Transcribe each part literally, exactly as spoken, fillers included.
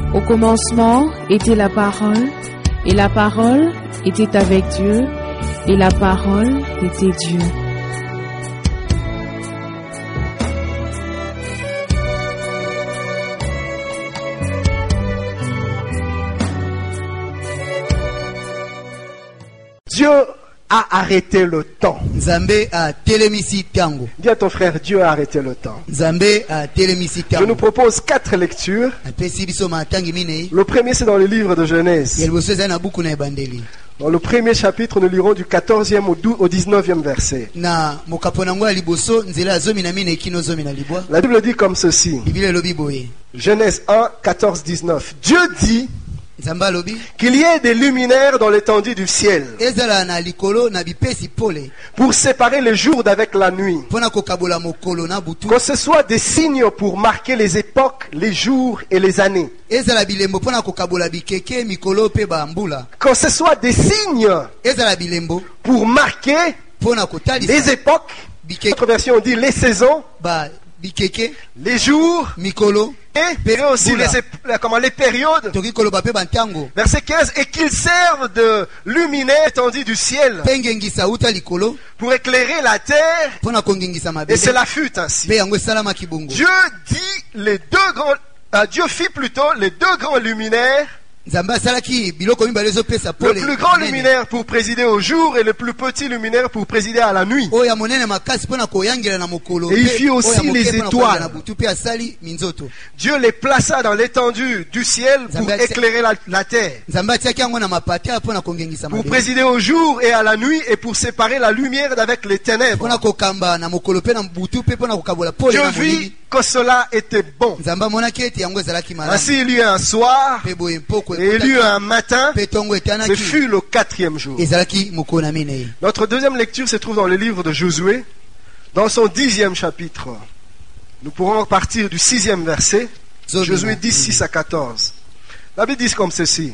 Au commencement était la parole, et la parole était avec Dieu, et la parole était Dieu. Dieu a arrêté le temps. Nzambe a telemisi tango. Dis à ton frère, Dieu a arrêté le temps. Nzambe a telemisi tango. Je nous propose quatre lectures. Apesi biso matangi minei. Le premier, c'est dans le livre de Genèse. Yelboso eza na buku na ebandeli. Dans le premier chapitre, nous lirons du quatorzième au dix-neuvième verset. Na mokapo nango ya liboso nzela ya zomi na minei kino zomi na libwa. La Bible dit comme ceci. Biblia elobi boye. Genèse un, quatorze, dix-neuf. Dieu dit Nzamba lobi qu'il y ait des luminaires dans l'étendue du ciel ezala na likolo na bipesi pole pour séparer le jour d'avec la nuit. pona kokabola mokolo na butu. Que ce soit des signes pour marquer les époques, les jours et les années. Ezala bilembo pona kokabola bikeke mikolo pe ba mbula. Que ce soit des signes Ezala bilembo pour marquer pona kotalisa les époques. bikeke Notre version dit les saisons, ba bikeke les jours mikolo et période aussi les, ép- comment, les périodes. toki koloba pe bantango Verset quinze. Et qu'ils servent de luminaires étendus du ciel pengengisa uta likolo pour éclairer la terre. pona kongengisa Et mabele cela fut ainsi. pe yango esalama kibongo. Dieu dit les deux grands, euh, Dieu fit plutôt les deux grands luminaires, Nzambe asalaki biloko mibale ezopesa le pole plus grand monene. luminaire pour présider au jour et le plus petit luminaire pour présider à la nuit. oyo ya monene makasi pona koyangela na mokolo Et il pe fit aussi oyo ya moke les pona étoiles. koyangela na butu pe asali minzoto. Dieu les plaça dans l'étendue du ciel pour Nzambe- éclairer la, la terre, Nzambe atiaki yango na mapata pona kongengisa pour mabele présider au jour et à la nuit et pour séparer la lumière d'avec les ténèbres. pona kokamba na mokolo pe na butu pe pona kokabola pole Dieu na vit molili. que cela était bon. Nzambe amonaki ete yango ezalaki malamu Ainsi il y eut un soir pe boye mpoko et il y eut un matin. pe tongo Ce etanaki fut le quatrième jour. ezalaki mokolo na minei. Notre deuxième lecture se trouve dans le livre de Josué, dans son dixième chapitre. Nous pourrons partir du sixième verset, Zomi Josué na- dix, six à quatorze. La Bible dit comme ceci.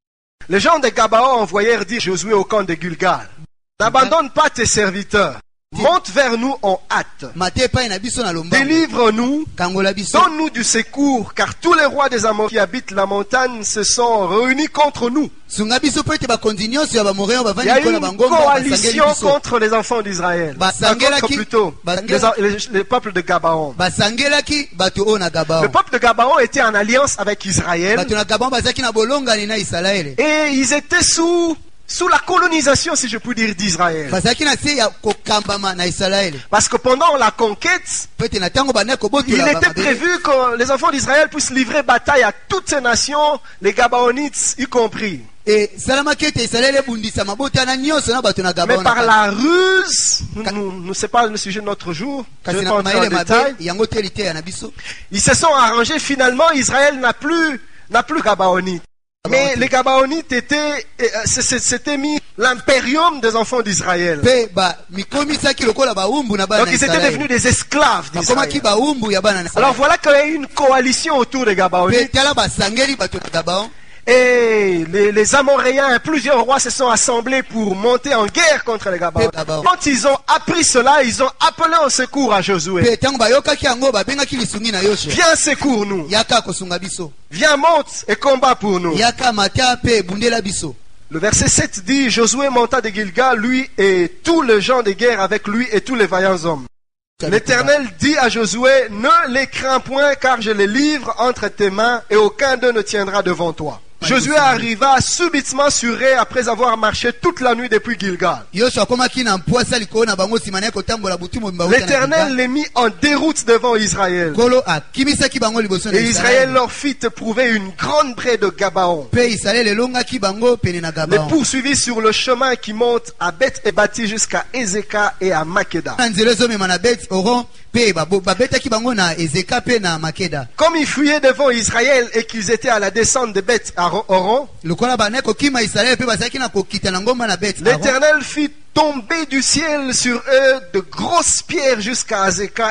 Les gens de Gabaon envoyèrent dire Josué au camp de Gilgal. N'abandonne pas tes serviteurs. Monte vers nous en hâte. mate epai na biso na lombango Délivre-nous. kangola biso Donne-nous du secours, car tous les rois des Amoréens qui habitent la montagne se sont réunis contre nous. sunga biso po ete bakonzi nyonso ya bamoreyo Il y bavandi a eu likolo une na bangomba basangeli coalition biso contre les enfants d'Israël. Bah, Euh, Sangela contre qui- plutôt bah, les, Sangela- les, les peuples de Gabaon. basangelaki bato oyo na gabao Le peuple de Gabaon était en alliance avec Israël bato na gabao bazalaki na bolongani na isalaele et ils étaient sous, sous la colonisation, si je puis dire, d'Israël. bazalaki na se ya kokambama na isalaele Parce que pendant la conquête, po ete na ntango banda il kobotola était bamabele prévu que les enfants d'Israël puissent livrer bataille à toutes ces nations, les Gabaonites y compris. esalamaki ete isalaele ebundisa mabotana nyonso na bato na Mais gabao par la ruse, nous, nous, nous c'est pas le sujet de notre jour, je kasi vais na pas entrer en mayele détail. mabe yango te liteya na biso Ils se sont arrangés, finalement, Israël n'a plus, n'a plus Gabaonites. Mais les Gabaonites étaient, euh, c- c- c'était mis l'impérium des enfants d'Israël. mpe bamikomisaki lokola bawumbu na bana Donc na ils étaient devenus isalaele des esclaves bakomaki d'Israël. bawumbu ya bana na Alors isalaele voilà qu'il y a eu une coalition autour des mpe Gabaonites. tala basangeli bato na gabao Et les, les Amoréens et plusieurs rois se sont assemblés pour monter en guerre contre les Gabaonites. Gabaon. Quand ils ont appris cela, ils ont appelé au secours à Josué. mpe ntango bayokaki yango babengaki lisungi na yosua Viens secours-nous. yaka kosunga biso Viens monte et combat pour nous. yaka mata mpe ebundela biso. Le verset sept dit, Josué monta de Gilgal, lui et tous les gens de guerre avec lui et tous les vaillants hommes. L'Éternel dit à Josué, ne les crains point car je les livre entre tes mains et aucun d'eux ne tiendra devant toi. Josué arriva subitement sur Ré après avoir marché toute la nuit depuis Gilgal. yosua akomaki na mpwasa likolo na bango nsima na ye kotambola butu mobimba wuta na L'Éternel Gilgal. les mit en déroute devant Israël. nkolo akimisaki bango liboso na Et Israël isalaele leur fit éprouver une grande près de Gabaon. mpe isalaele elongaki bango pene na Les gabao poursuivit sur le chemin qui monte à Beth et bâti jusqu'à Ezeka et à Makeda. na nzela ezomema na bet oron mpe babo- babetaki bango na ezeka mpe na makeda Comme ils fuyaient devant Israël et qu'ils étaient à la descente de Beth à Oron, lokola bane kokima isalaele mpe bazalaki na kokita na ngomba na bet l'Éternel fit tomber du ciel sur eux de grosses pierres jusqu'à Azeka et ils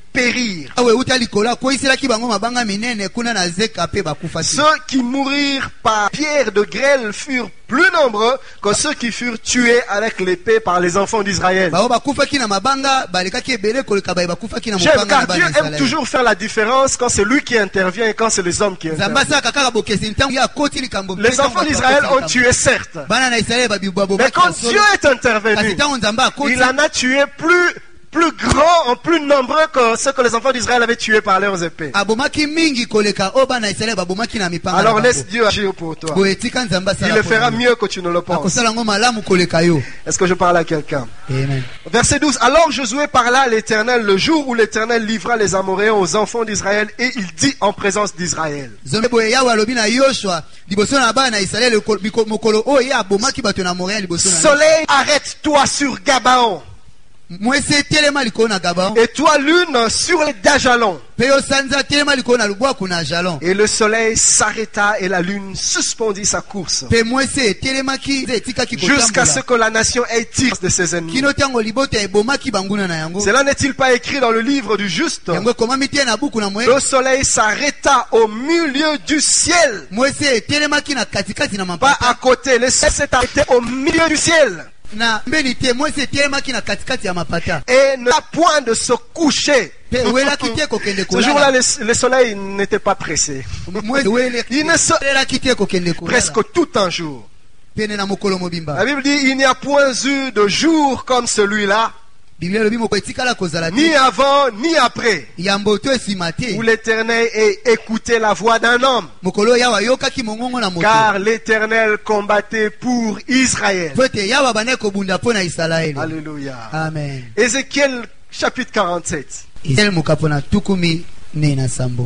périrent. awe uta likolo akoiselaki bango mabanga minene kuna na zeka pe bakufa te. Ceux qui mourirent par pierre de grêle furent plus nombreux que ceux qui furent tués avec l'épée par les enfants d'Israël. bao bakufaki na mabanga balekaki ebele koleka baye bakufaki na J'aime, mopanga car na Dieu bana aime Israël. toujours faire la différence quand c'est lui qui intervient et quand c'est les hommes qui Zamba interviennent. saka kaka bokesi ntango ya koti likambo. Les enfants d'Israël ont tué, certes. Bana na Israël babibabo. Mais quand Dieu est intervenu, kasi ntango Nzamba akoti il en a tué plus, plus grands, plus nombreux que ceux que les enfants d'Israël avaient tués par leurs épées. abomaki mingi koleka o bana Israël babomaki na mipanga. Alors na laisse bango. Dieu agir pour toi. Boetika Nzamba Il sala le po fera yo. mieux que tu ne le penses. Akosala ngo malamu koleka yo. Est-ce que je parle à quelqu'un? Amen. Verset douze. Alors Josué parla à l'Éternel le jour où l'Éternel livra les Amoréens aux enfants d'Israël et il dit en présence d'Israël. Zombe boye yawe alobi na Yoshua liboso na bana Israël miko- mokolo o ya abomaki bato na Montréal liboso na. Soleil, arrête-toi sur Gabaon Mwese telema likolo na Gabaon. et toi lune sur les Dajalons. Pe yo sanza telema likolo na lubwaku na Jalon. Et le soleil s'arrêta et la lune suspendit sa course Pe mwese telemaki etikaki jusqu'à ce kotambola. que la nation ait tiré de ses ennemis. Kino tango libota ebomaki banguna na yango. Cela n'est-il pas écrit dans le livre du juste? Yango komami te na buku na mwe. Le soleil s'arrêta au milieu du ciel, Mwese telemaki na katikati na pas mampata. à côté. Le ciel s'est arrêté au milieu du ciel Na mbeni te mwese telemaki na katikati ya mapata. et n'a point de se coucher. Pe welaki te kokende Ce jour-là, kolala. le, le soleil n'était pas pressé. Mwese welaki Il ne se welaki te kokende kolala. presque tout un jour. Pene na mokolo La mobimba. Bible dit il n'y a point eu de jour comme celui-là, Biblia lobi moko etikala kozala ni te. avant ni après, Yambo to esima te. où l'Éternel ait écouté la voix d'un homme. Mokolo yawa yokaki mongongo na moto. Car l'Éternel combattait pour Israël. Po ete yawa bane kobunda mpo na Israeli. Alléluia. Amen. Ézéchiel chapitre quarante-sept. Israel mokapo na tukumi ne na sambo.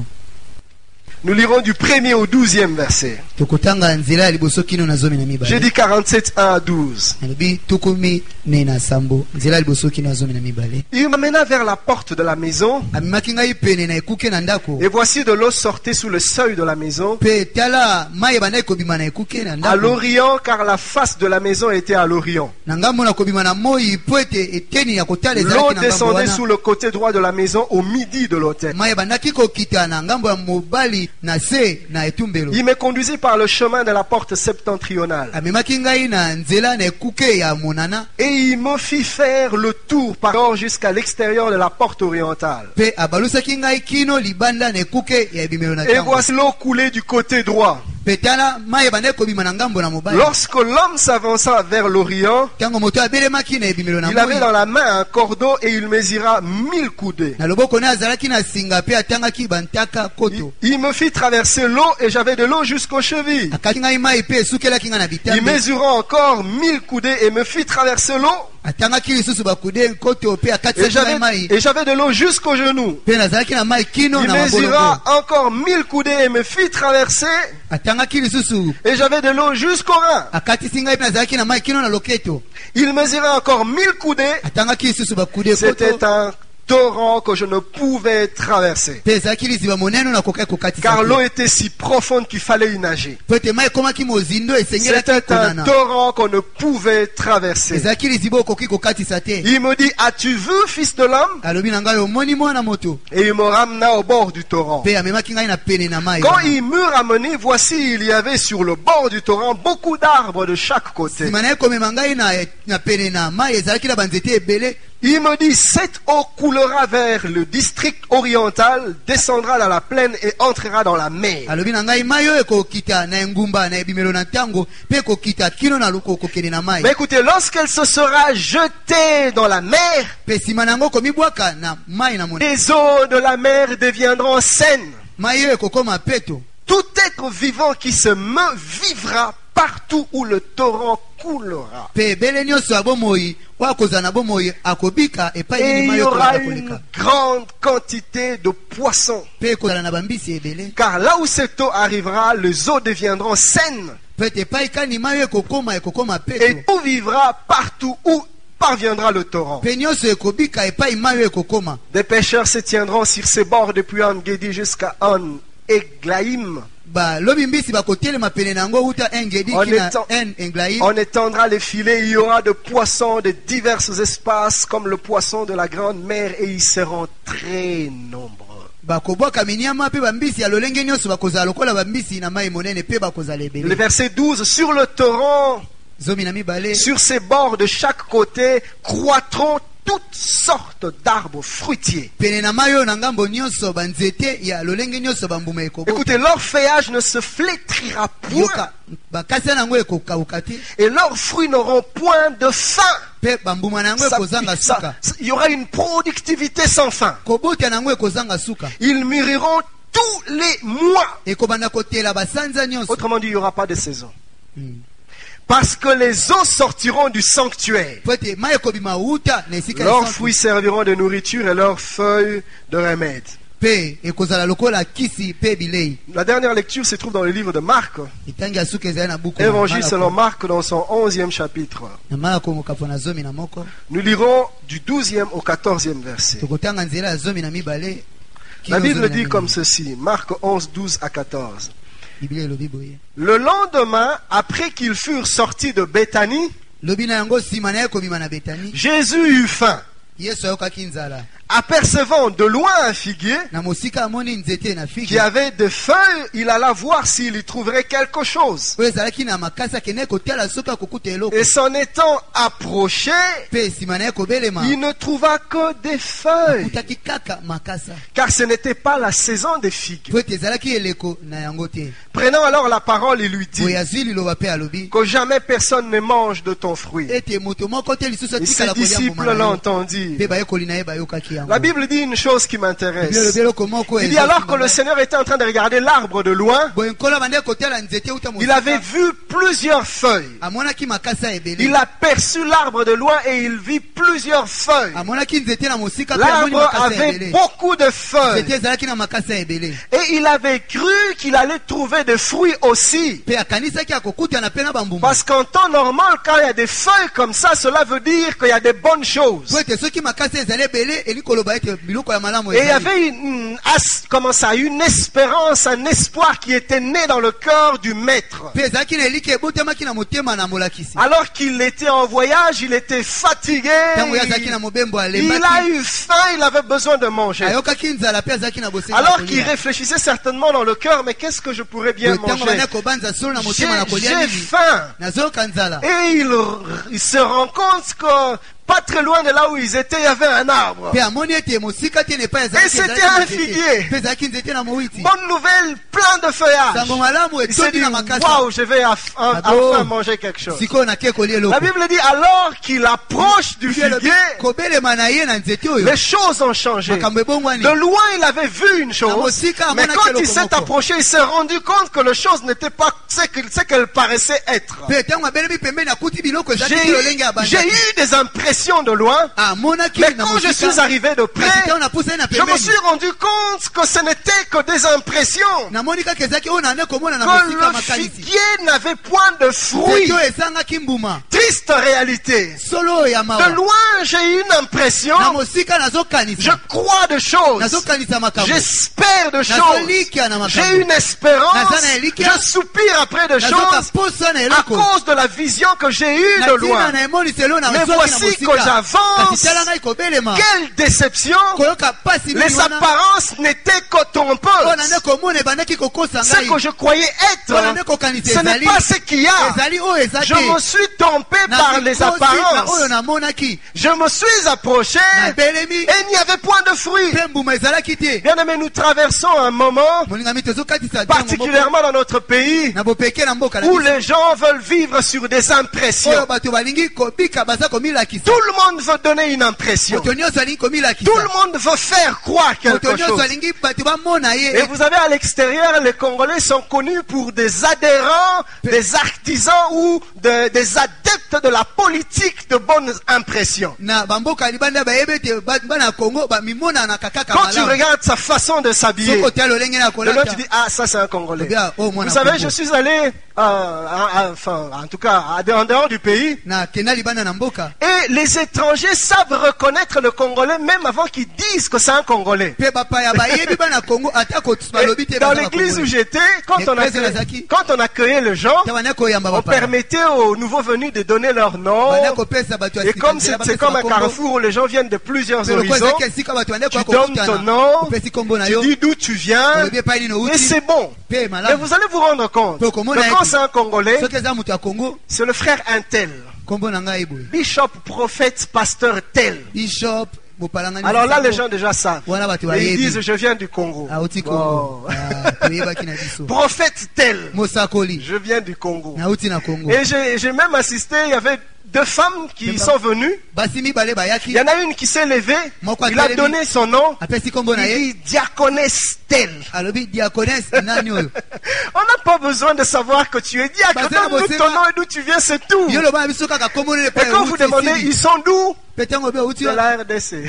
Nous lirons du premier au douzième verset. Tokotanga nzela ya liboso kino na zomi na J'ai mibale. dit quarante-sept, un à douze. Nalobi tukumi ne na sambo. Nzela ya liboso kino na zomi na mibale. Il m'amena vers la porte de la maison, Amemaki ngai pene na ekuke na ndako. et voici de l'eau sortait sous le seuil de la maison, Pe tala mai bana ekobima na ekuke na à ndako. l'orient, car la face de la maison était à l'orient. Na ngambo na kobima na moi po ete eteni ya kotala L'eau ezalaki na ngambo descendait wana. sous le côté droit de la maison au midi de l'autel. Mai bandaki kokita na ngambo ya mobali na se na etumbelo. Il me conduisit par le chemin de la porte septentrionale. Amemaki ngai na nzela na ekuke ya monana. Et il me fit faire le tour par or jusqu'à l'extérieur de la porte orientale. Pe abalusaki ngai kino libanda na ekuke ya ebimelo na Et ntango. voici l'eau coulée du côté droit. Pe tala mai banda ekobima na ngambo na mobali. Lorsque l'homme s'avança vers l'orient, Ntango moto abelemaki na ebimelo na il avait dans moi. la main un cordeau et il mesura mille coudées. Na loboko ne azalaki na singa pe atangaki bantaka Il, koto. il me fit traverser l'eau et j'avais de l'eau jusqu'aux chevilles. Akaki ngai mai pe esukelaki ngai na Il bitambe. mesura encore mille coudées et me fit traverser l'eau Atangaki lisusu bakude nkoto pe et akatisaki j'avais, ngai mai. et j'avais de l'eau jusqu'aux genoux. Pe nazalaki na mai kino Il na mesura mabolongo. encore mille coudées et me fit traverser Atangaki lisusu et j'avais de l'eau jusqu'aux reins. akatisi ngai pe nazalaki na mai kino na loketo. Il mesura encore mille coudées. Atangaki lisusu bakude C'était koto. un torrent que je ne pouvais traverser. Pe ezalaki liziba monene na kokai kokatisa. Car te. l'eau était si profonde qu'il fallait y nager. Po ete mai ekomaki mozindo esengelaki C'était un konana. torrent qu'on ne pouvait traverser. Ezalaki liziba okoki kokatisa te. Il me dit, as-tu vu, fils de l'homme? Alobi na ngai omoni mwana moto. Et il me ramena au bord du torrent. Pe amemaki ngai na pene na mai. Quand il m'eut ramené, voici, il y avait sur le bord du torrent beaucoup d'arbres de chaque côté. Sima na ye komema ngai na, na pene na mai ezalaki na banzete ebele. Il me dit, cette eau coulera vers le district oriental, descendra dans la plaine et entrera dans la mer. Alobi na ngai mai oyo ekokita na engumba na ebimelo na ntango pe ekokita kino na luko kokende na mai. Mais écoutez, lorsqu'elle se sera jetée dans la mer, Pe sima na yango komibwaka na mai na mona. les eaux de la mer deviendront saines. Mai oyo ekokoma peto. Tout être vivant qui se meut vivra partout où le torrent coulera. Pe ebele nyonso ya bomoi oyo akozala na bomoi akobika epai Et nini il mai y oyo aura ekolaka une koleka. grande quantité de poissons. Pe ekozala na bambisi ebele. Car là où cette eau arrivera, les eaux deviendront saines. Pe ete epai kani mai oyo ekokoma ekokoma Et peto. tout vivra partout où parviendra le torrent. Pe nyonso ekobika epai mai oyo ekokoma. Des pêcheurs se tiendront sur ces bords depuis En-Gedi jusqu'à En Eglaïm. Ba lobi mbisi bakotelema pene nango uta engedi On kina étend- en Englaïm. On étendra les filets, il y aura de poissons de divers espaces comme le poisson de la grande mer et ils seront très nombreux. Bakobwaka minyama pe bambisi ya lolenge nyonso bakozala lokola bambisi na mai monene pe bakozala Le ebele. verset douze, sur le torrent, Zomi na mibale sur ses bords de chaque côté, croîtront toutes sortes d'arbres fruitiers. pene na mai oyo na ngambo nyonso banzete ya lolenge nyonso bambuma ekobo. Écoutez, leur feuillage ne se flétrira point Yoka bakasi nango ekokauka te et leurs fruits n'auront point de fin. pe bambuma nango Ça- ekozanga ça- suka. ça- il y aura une productivité sans fin. Kobota nango ekozanga suka. Ils mûriront tous les mois. Ekobanda kotela basanza nyonso. Autrement dit, il n'y aura pas de saison. Hmm. Parce que les eaux sortiront du sanctuaire. Po ete mai ekobima uta na esika ya Leurs santu. fruits serviront de nourriture et leurs feuilles de remède. Pe ekozala lokola kisi pe bilei. La dernière lecture se trouve dans le livre de Marc. Itangi ya suka ezali na buku. Évangile selon Marc dans son onzième chapitre. na mala komoka po na zomi na moko. Nous lirons du douzième au quatorzième verset. Tokotanga nzela ya zomi na mibale. La kino Bible zomi na dit minei. comme ceci, Marc onze, douze à quatorze. Biblia elobi boye. Le lendemain, après qu'ils furent sortis de Béthanie, Lobi na yango sima na ye kobima na Betani. Jésus eut faim. Yesu ayokaki nzala. Apercevant de loin un figuier Na mosika amoni nzete na qui figi. avait des feuilles, il alla voir s'il y trouverait quelque chose. Oyo ezalaki na makasi akende kotala soki akokuta eloko. Et s'en étant approché, Pe sima na ye kobelema. il ne trouva que des feuilles, Akutaki kaka makasa. car ce n'était pas la saison des figues. Po ete ezalaki eleko na yango te. Prenant alors la parole, il lui Boye dit azwi liloba pe alobi. que jamais personne ne mange de ton fruit. Ete moto moko te lisusu Et ses atikala kolia disciples mbuma na yo. l'entendirent. Pe bayekoli na ye bayokaki yango. La Bible dit une chose qui Biblia m'intéresse. elobi eloko moko Il dit ezoki alors que le mama. Seigneur était en train de regarder l'arbre de loin, Boye nkolo bande kotala nzete uta il avait mosika. vu plusieurs feuilles. Amonaki makasa ebele. Il aperçut l'arbre de loin et il vit plusieurs feuilles. Amonaki nzete na mosika pe amoni L'arbre makasa avait ebele. beaucoup de Nzete feuilles. ezalaki na makasa ebele. Et il avait cru qu'il allait trouver des fruits aussi. Pe akanisaki akokutana pe na bambuma. Parce qu'en temps normal, quand il y a des feuilles comme ça, cela veut dire qu'il y a des bonnes choses. Po ete soki makasa ezali ebele eli koloba ete biloko ya malamu Et il y ezali. avait une, as- comment ça, une espérance, un espoir qui était né dans le cœur du maître. Pe ezalaki na eliki ebotamaki na motema na molakisi. Alors qu'il était en voyage, il était fatigué. Ntango ye azalaki na mobembo Il a alembaki. eu faim, il avait besoin de manger. Ayokaki nzala pe azalaki na bosenga Alors ya qu'il kolia. réfléchissait certainement dans le cœur, mais qu'est-ce que je pourrais bien Boye ntango manger? banda kobanza solo na J'ai motema na kolia j'ai nini. faim. Nazoyoka nzala. Et il, il se rend compte que pas très loin de là où ils étaient, il y avait un arbre. Pe amoni ete mosika te nepa ezalaki Et c'était ezalaki un nzete. figuier. Pe ezalaki nzete na mowiti. Bonne nouvelle, plein de feuillage. Sango malamu Il s'est etondi dit, na makasa. waouh, je vais aff- en- Ado. enfin manger quelque chose. Sikoyo nake kolia eloko. La Bible dit, alors qu'il approche du Biblia elobi, figuier, kobelema na ye na nzete oyo. les choses ont changé. Makambo ebongwani. De loin, il avait vu une chose, Namosika, mais amona quand keloko il s'est moko. approché, il s'est rendu compte que la chose n'était pas ce que- ce qu'elle paraissait être. Pe ntango abelemi pembeni akuti biloko ezalaki J'ai lolenge ya j'ai banda. eu des impressions de loin, Amonaki mais na quand je mosika. suis arrivé de près, Kasi ntango napusani na je me pembeni. suis rendu compte que ce n'était que des impressions, namoni kaka ezalaki oyo nane komona na que mosika le makanisi. figuier n'avait point de fruits. Nzete oyo ezangaki mbuma. Triste réalité. Solo oyo ya De mawa. loin, j'ai eu une impression, Na mosika je nazokanisa. crois de choses, Nazokanisa makambo. j'espère de choses, Nazolikia na j'ai makambo. une espérance, Nazana elikia. je soupire après de Nazoka choses posa na à eloko. cause de la vision que j'ai eue Na de ntina loin. na emoniselo na Mais zoki na voici que mosika. j'avance. Kasi tala ngai kobelema. Quelle déception! Koyoka pasi Les nini wana. apparences n'étaient que Oyo trompeuses. nane komona ebandaki kokosa Ce ngai. que je croyais Oyo nane être, kokanisa ce n'est ezali. pas ce qu'il y a. Ezali oyo eza Je te. me suis trompé Na par les mikosi na oyo apparences. namonaki. Je me suis approché Na et belemi. il n'y avait point de fruits. Pe mbuma ezalaki te. Bien aimé, nous traversons un moment, Molingami tozokatisa ntango moko. particulièrement dans notre pays, Na bopeke na mboka na où biso. les gens veulent vivre sur des Oyo impressions. bato balingi kobika baza komilakisa. Tout le monde veut donner une impression. Moto nyonso alingi komilakisa. Tout le monde veut faire croire quelque Moto nyonso chose. alingi bato bamona Et ye. vous avez à l'extérieur, les Congolais sont connus pour des adhérents, des artisans ou de- des adeptes de la politique de bonnes impressions. Na bamboka libanda bayebe te ba- bana Congo ba mimona na kakaka Quand tu malamu. regardes sa façon de s'habiller, Soko tia lolenge na le kolata. nom tu dis, ah, ça c'est un Congolais. Bien, oh, moi, Vous na savez, Congo. je suis allé, euh, à- à- enfin, en tout cas, à- en dehors du pays, Na kena libanda na mboka. et les Les étrangers savent reconnaître le Congolais même avant qu'ils disent que c'est un Congolais. Pe bapaya bayebi bana Congo ata ko balobi te Et dans bana l'église où Congolais. j'étais, quand Mais on, Président accueillait, Zaki. quand on accueillait les gens, Tabana ko yamba on bapaya. permettait aux nouveaux venus de donner leur nom. Bana ko pesa bato Et comme c'est c'est comme un carrefour où les gens viennent de plusieurs horizons, tu donnes ton nom, tu dis d'où tu viens, et c'est bon. Mais vous allez vous rendre compte que quand c'est un Congolais, c'est le frère un tel, bishop, prophète, pasteur tel. Bishop. Alors là, les gens déjà savent. Et ils disent, je viens du Congo. Oh. Prophète tel, je viens du Congo. Et j'ai j'ai même assisté, il y avait deux femmes qui sont venues. Il y en a une qui s'est levée, il a donné son nom, il dit diaconesse telle. On n'a pas besoin de savoir que tu es diacre. Donne-nous ton nom et d'où tu viens, c'est tout. Et quand vous demandez, ils sont d'où? De la R D C.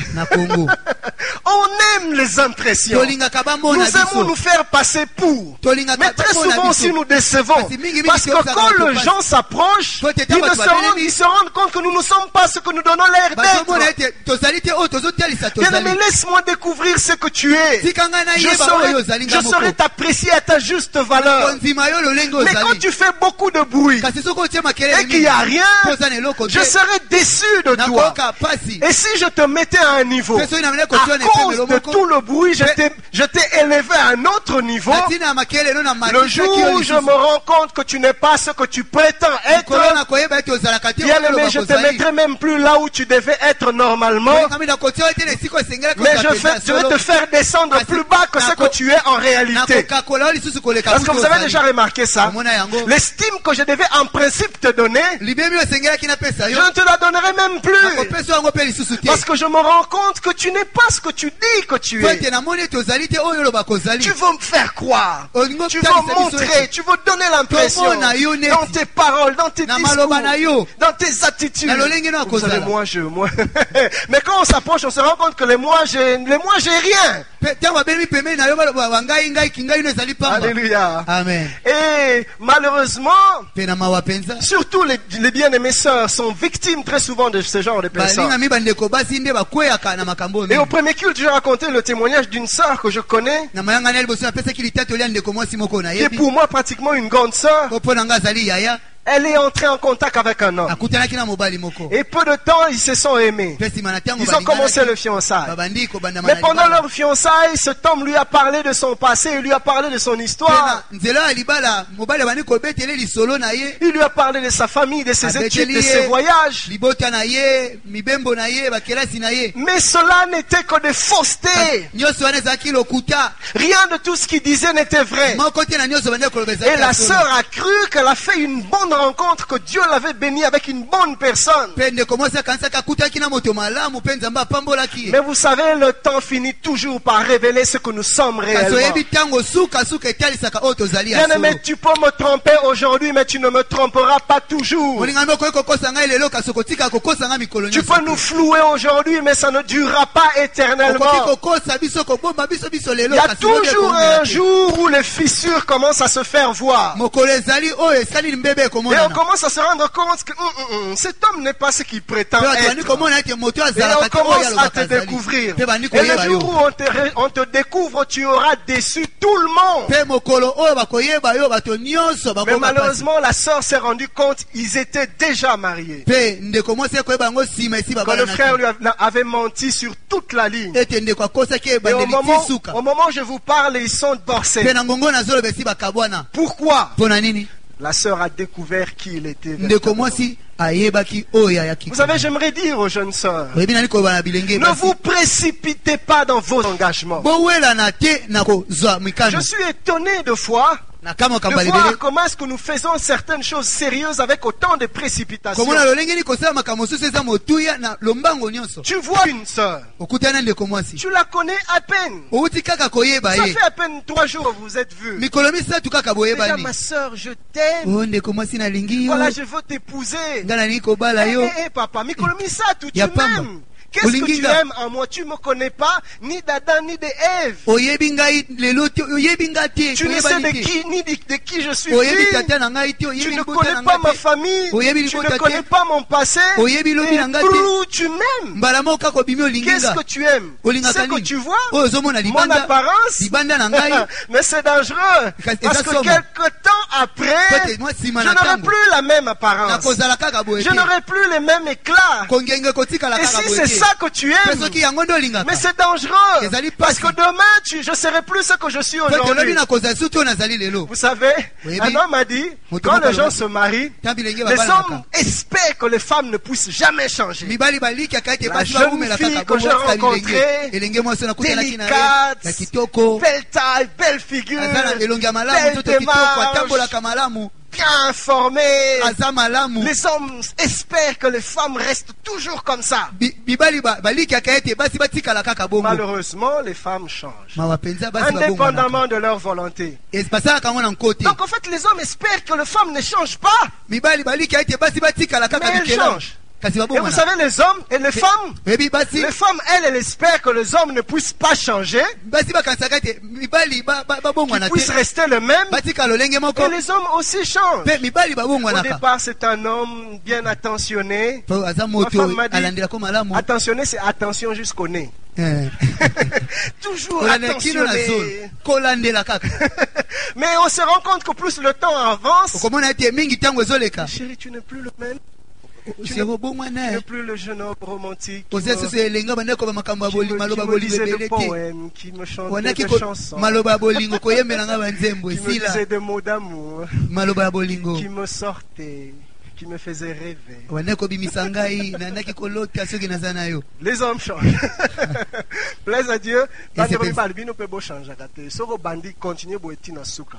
On aime les impressions. Nous aimons nous faire passer pour. Mais très souvent aussi nous décevons. Parce que quand les gens s'approchent, ils, ne se rendent- ils se rendent compte que nous ne sommes pas ce que nous donnons l'air d'être. Bien aimé, laisse-moi découvrir ce que tu es. Je saurais, je saurais t'apprécier à ta juste valeur. Mais quand tu fais beaucoup de bruit et qu'il n'y a rien, je serais déçu de toi. Et si je te mettais à un niveau, à cause de tout le bruit, je t'ai je t'ai élevé à un autre niveau, le jour où je me rends compte que tu n'es pas ce que tu prétends être, bien aimé, je te mettrai même plus là où tu devais être normalement, mais je, fais, je vais te faire descendre plus bas que ce que tu es en réalité. Parce que vous avez déjà remarqué ça. L'estime que je devais en principe te donner, je ne te la donnerai même plus. Parce que je me rends compte que tu n'es pas ce que tu dis que tu es. Tu veux me faire croire. Tu veux montrer. Tu veux donner l'impression dans tes paroles, dans tes discours, dans tes attitudes. Vous savez, moi, je, moi. Mais quand on s'approche, on se rend compte que les moi, j'ai, les moi, j'ai rien. Alléluia. Amen. Et malheureusement, surtout les, les bien-aimées sœurs sont victimes très souvent de ce genre de personnes. Et au premier culte, j'ai raconté le témoignage d'une sœur que je connais, qui est pour moi pratiquement une grande sœur. Elle est entrée en contact avec un homme. Et peu de temps, ils se sont aimés. Ils ont commencé le fiançailles. Mais pendant leur fiançailles, cet homme lui a parlé de son passé, il lui a parlé de son histoire. Il lui a parlé de sa famille, de ses études, de ses voyages. Mais cela n'était que des faussetés. Rien de tout ce qu'il disait n'était vrai. Et la sœur a cru qu'elle a fait une bonne rencontre, que Dieu l'avait béni avec une bonne personne. Mais vous savez, le temps finit toujours par révéler ce que nous sommes réellement. Bien aimé, tu peux me tromper aujourd'hui, mais tu ne me tromperas pas toujours. Tu peux nous flouer aujourd'hui, mais ça ne durera pas éternellement. Il y a toujours un jour où les fissures commencent à se faire voir. Et on commence à se rendre compte que hum, hum, hum, cet homme n'est pas ce qu'il prétend être. Et on commence à te découvrir. Et le jour où on te, on te découvre, tu auras déçu tout le monde. Mais malheureusement, la sœur s'est rendue compte qu'ils étaient déjà mariés. Que le frère lui avait menti sur toute la ligne. Et au moment, au moment où je vous parle, ils sont divorcés. Pourquoi? La sœur a découvert qui il était. Vous savez, j'aimerais dire aux jeunes sœurs, ne vous précipitez pas dans vos engagements. Je suis étonné de fois de voir comment est-ce que nous faisons certaines choses sérieuses avec autant de précipitation. Tu vois une sœur, tu la connais à peine. Ça fait à peine trois jours que vous êtes vus. Déjà, ma sœur, je t'aime. Voilà, je veux t'épouser. Eh, eh, eh, papa, Mikolomisa, tu m'aimes. Qu'est-ce que tu Olinginga. aimes en moi? Tu ne me connais pas, ni d'Adam, ni d'Ève. Oyebi ngai lelo te oyebi nga te. Tu ne sais toyebani de te. qui, ni de, de qui je suis Oyebi fille. tata na ngai te Tu oyebi ne libota connais na pas ngai ma te. famille. Oyebi Tu ne libota connais te. pas mon passé. Oyebi lobi Et na ngai te. plus tu m'aimes. Mbala moka ko bimi Qu'est-ce olinginga. que tu aimes? Olinga C'est que kanini. tu vois Oyo ozomona mon libanda. apparence. Libanda na ngai. Mais c'est dangereux. Kasi Parce eza que somo. quelque temps après, Pote moi je sima na n'aurai tango. plus la même apparence. Nakozala kaka boye Je te. n'aurai plus le même éclat. Kongenge kotikala Et kaka si boye c'est te. ça que tu aimes, Peso ki yango ndo olingaka. mais c'est dangereux. Ezali Parce que pasi. demain, tu, je serai plus ce que je suis Pote lobi aujourd'hui. na kozala sutu oyo nazali lelo. Vous savez, Oui, un oui. homme a dit, Moto quand moko les gens alobi. se marient, Ta bilenge les babalaka. hommes espèrent que les femmes ne puissent jamais changer. Mibali baliki akaite La basi jeune baumela fille kaka que j'ai bongo rencontrée, bilenge. Elenge mwasi nakutanaki na ye. Délicate, Ya kitoko. belle taille, belle figure, Aza na elongi ya malamu belle toto kitoko démarche, atambolaka malamu. bien informée. Aza malamu. Les hommes espèrent que les femmes restent toujours comme ça. Bi- Bibali ba- baliki akaite basi batikala kaka bongo. Malheureusement, les femmes changent, Mawa penza basi babongwana. indépendamment de leur volonté. Es basalaka ngo na nkote. Donc en fait, les hommes espèrent que les femmes ne changent pas. Mibali baliki akaite basi batikala kaka Mais elles bikela. changent. Kasi Et vous babongwana. savez, les hommes et les femmes, Ebi basi les femmes, elles, elles espèrent que les hommes ne puissent pas changer, basi bakansaka te mibali ba- ba- qu'ils babongwana puissent te. rester le même. Batika lolenge moko. Et les hommes aussi changent. Pe mibali Au babongwanaka. départ, c'est un homme bien attentionné. Po aza Ma moto femme m'a dit, alandelako malamu. attentionné, c'est attention jusqu'au nez. Eh. Toujours Kolanda kino na zone. attentionné. Kolandela kaka. Mais on se rend compte que plus le temps avance, Okomona ete mingi tango ezoleka. chérie, tu n'es plus le même. Sero bongwa Tu naye. n'es plus le jeune homme romantique qui Oza me, susu elenga bandeko ba makambo ya qui boli me- maloba qui me boli lisait de bebele te. poèmes, qui me chantait Wanaki des ko chansons, maloba ya bolingo koyembela nga banzembo qui me esila. disait des mots d'amour, Maloba ya bolingo. qui me sortait, qui me faisait rêver. Wandaki kobimisa ngai nandaki kolota soki naza na yo. Les hommes changent. Plaise à Dieu. Bandi c'est oyo pas- balbi no pe bo changeaka te. Soko bandi continue bo etina suka.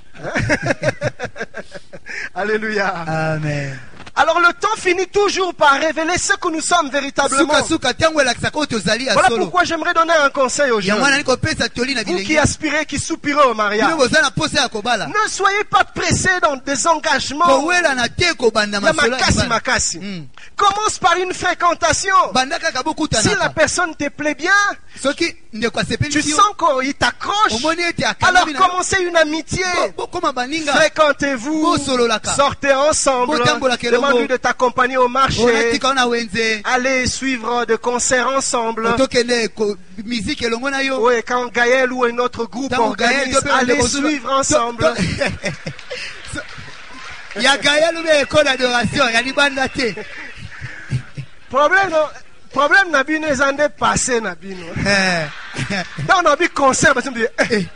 Alléluia. Amen. Alors le temps finit toujours par révéler ce que nous sommes véritablement. Suka suka tango elakisaka oyo tozali ya Voilà solo. pourquoi j'aimerais donner un conseil aux Yango jeunes. wana nikopesa toli na Vous qui bilenge. aspirez, qui soupirez au mariage. Bino boza na posa ya kobala. Ne soyez pas pressés dans des engagements. Kowela na te kobanda Ya masolo ya makasi libala. makasi. Mm. Commence par une fréquentation. Banda kaka Si la bokutanaka. personne te plaît bien, Soki ndeko asepeli tu ti yo. sens qu'il t'accroche. Omoni ete Alors akanami na yo. commencez une amitié. Bo- bokoma baninga. Fréquentez-vous, Bosololaka. sortez ensemble, Botambolaka elongo. demande-lui de t'accompagner au marché, Onatika na wenze. allez suivre des concerts ensemble. Otokende ko musique elongo na yo. Oui, quand Gaël ou un autre groupe Tango Gaël, organise, to pe allez ndeko zulu- suivre ensemble. to- to- Ya Gaël ube école d'adoration ya libanda te. Problème, non, problème na bino ezande passé na bino. Eh. Dans nos concert, parce que me dit, eh.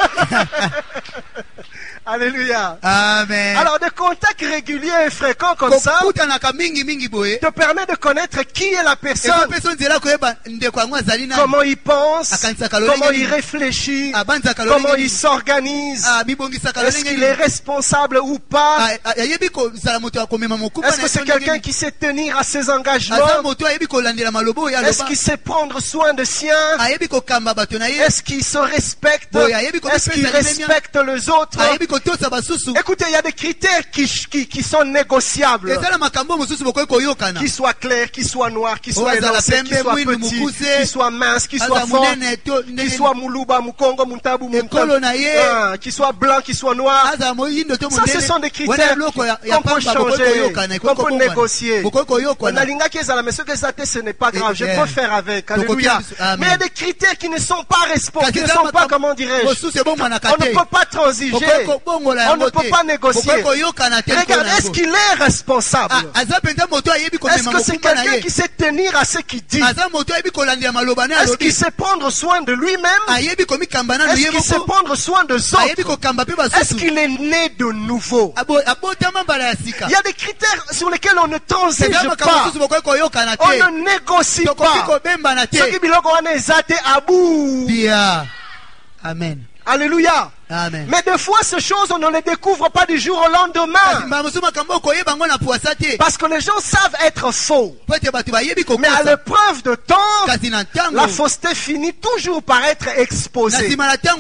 Alléluia. Amen. Alors, des contacts réguliers et fréquents comme ça kokutanaka mingi mingi boye. te permet de connaître qui est la personne, Ekopesa nzela koyeba ndeko yango azali nani. comment il pense, Akanisaka lolenge comment il nini. réfléchit, Abanzaka lolenge comment nini. il s'organise. Ah, mibongisaka Est-ce lolenge qu'il nini. est responsable ou pas? Ah, ah, ayebi kozala moto ya komema mokuba Est-ce na que c'est ye ndenge quelqu'un nini. qui sait tenir à ses Aza engagements? moto ayebi kolandela maloba oyo Est-ce aloba. qu'il sait prendre soin de siens? Ayebi kokamba bato na ye. Est-ce qu'il se respecte? Oui, ayebi ko- Est-ce qu'il pesa limemia. respecte les autres? Ayebi kotosa basusu. Écoutez, il y a des critères qui, qui, qui sont négociables. Ezala makambo mosusu bokoki koyokana. Qu'il soit clair, qu'il soit noir, qu'il Oh, soit azala élancé, qu'il pembe, soit mwindu, petit, mukuse. qu'il soit mince, qu'il soit Aza fort, munene, to- qu'il ndenge- soit muluba, mukongo, muntabu, Ekolo muntabu, na ye. Ah, qu'il soit blanc, qu'il soit noir. Aza moyindo to Ça, ce monene. sont des Wana critères biloko ya- ya qu'on peut pamba bokoki changer, koyokana, qu'on ekoki peut kokongana. négocier. Bokoki koyokana. Nalingaki ezala, mais ce que ça ce n'est pas grave, je Eh, peux eh. faire avec. Tokoki Alléluia. abiso- Amen. Mais il y a des critères qui ne sont pas responsables, qui ne Kasi sont eza pas, makambo- comment dirais-je, mosusu ebongwanaka on ne te. peut pas transiger, Bokoki kobongola on ne yango peut te. pas négocier. Bokoki koyokana te Regarde, mpona est-ce yango. qu'il est responsable? Ah, aza penza moto ayebi Est-ce komema que c'est mokumba na quelqu'un ye. qui sait tenir à ce qu'il dit? Aza moto ayebi kolandela maloba na Est-ce qu'il alobi. sait prendre soin de lui-même? Ayebi komikamba na Est-ce ye qu'il sait moko. prendre soin des Ayebi autres? kokamba pe Est-ce basusu. qu'il est né de nouveau? Abo- abotama mbala ya sika. Il y a des critères sur lesquels on ne transige Eza makambo pas. mosusu bokoki koyokana On te. ne négocie Tokoki pas. kobembana te. Ce qui biloko wana eza te abou. Bia. Amen. Alléluia. Amen. Mais des fois, ces choses, on ne les découvre pas du jour au lendemain. Parce que les gens savent être faux. Mais à l'épreuve de temps, la fausseté finit toujours par être exposée.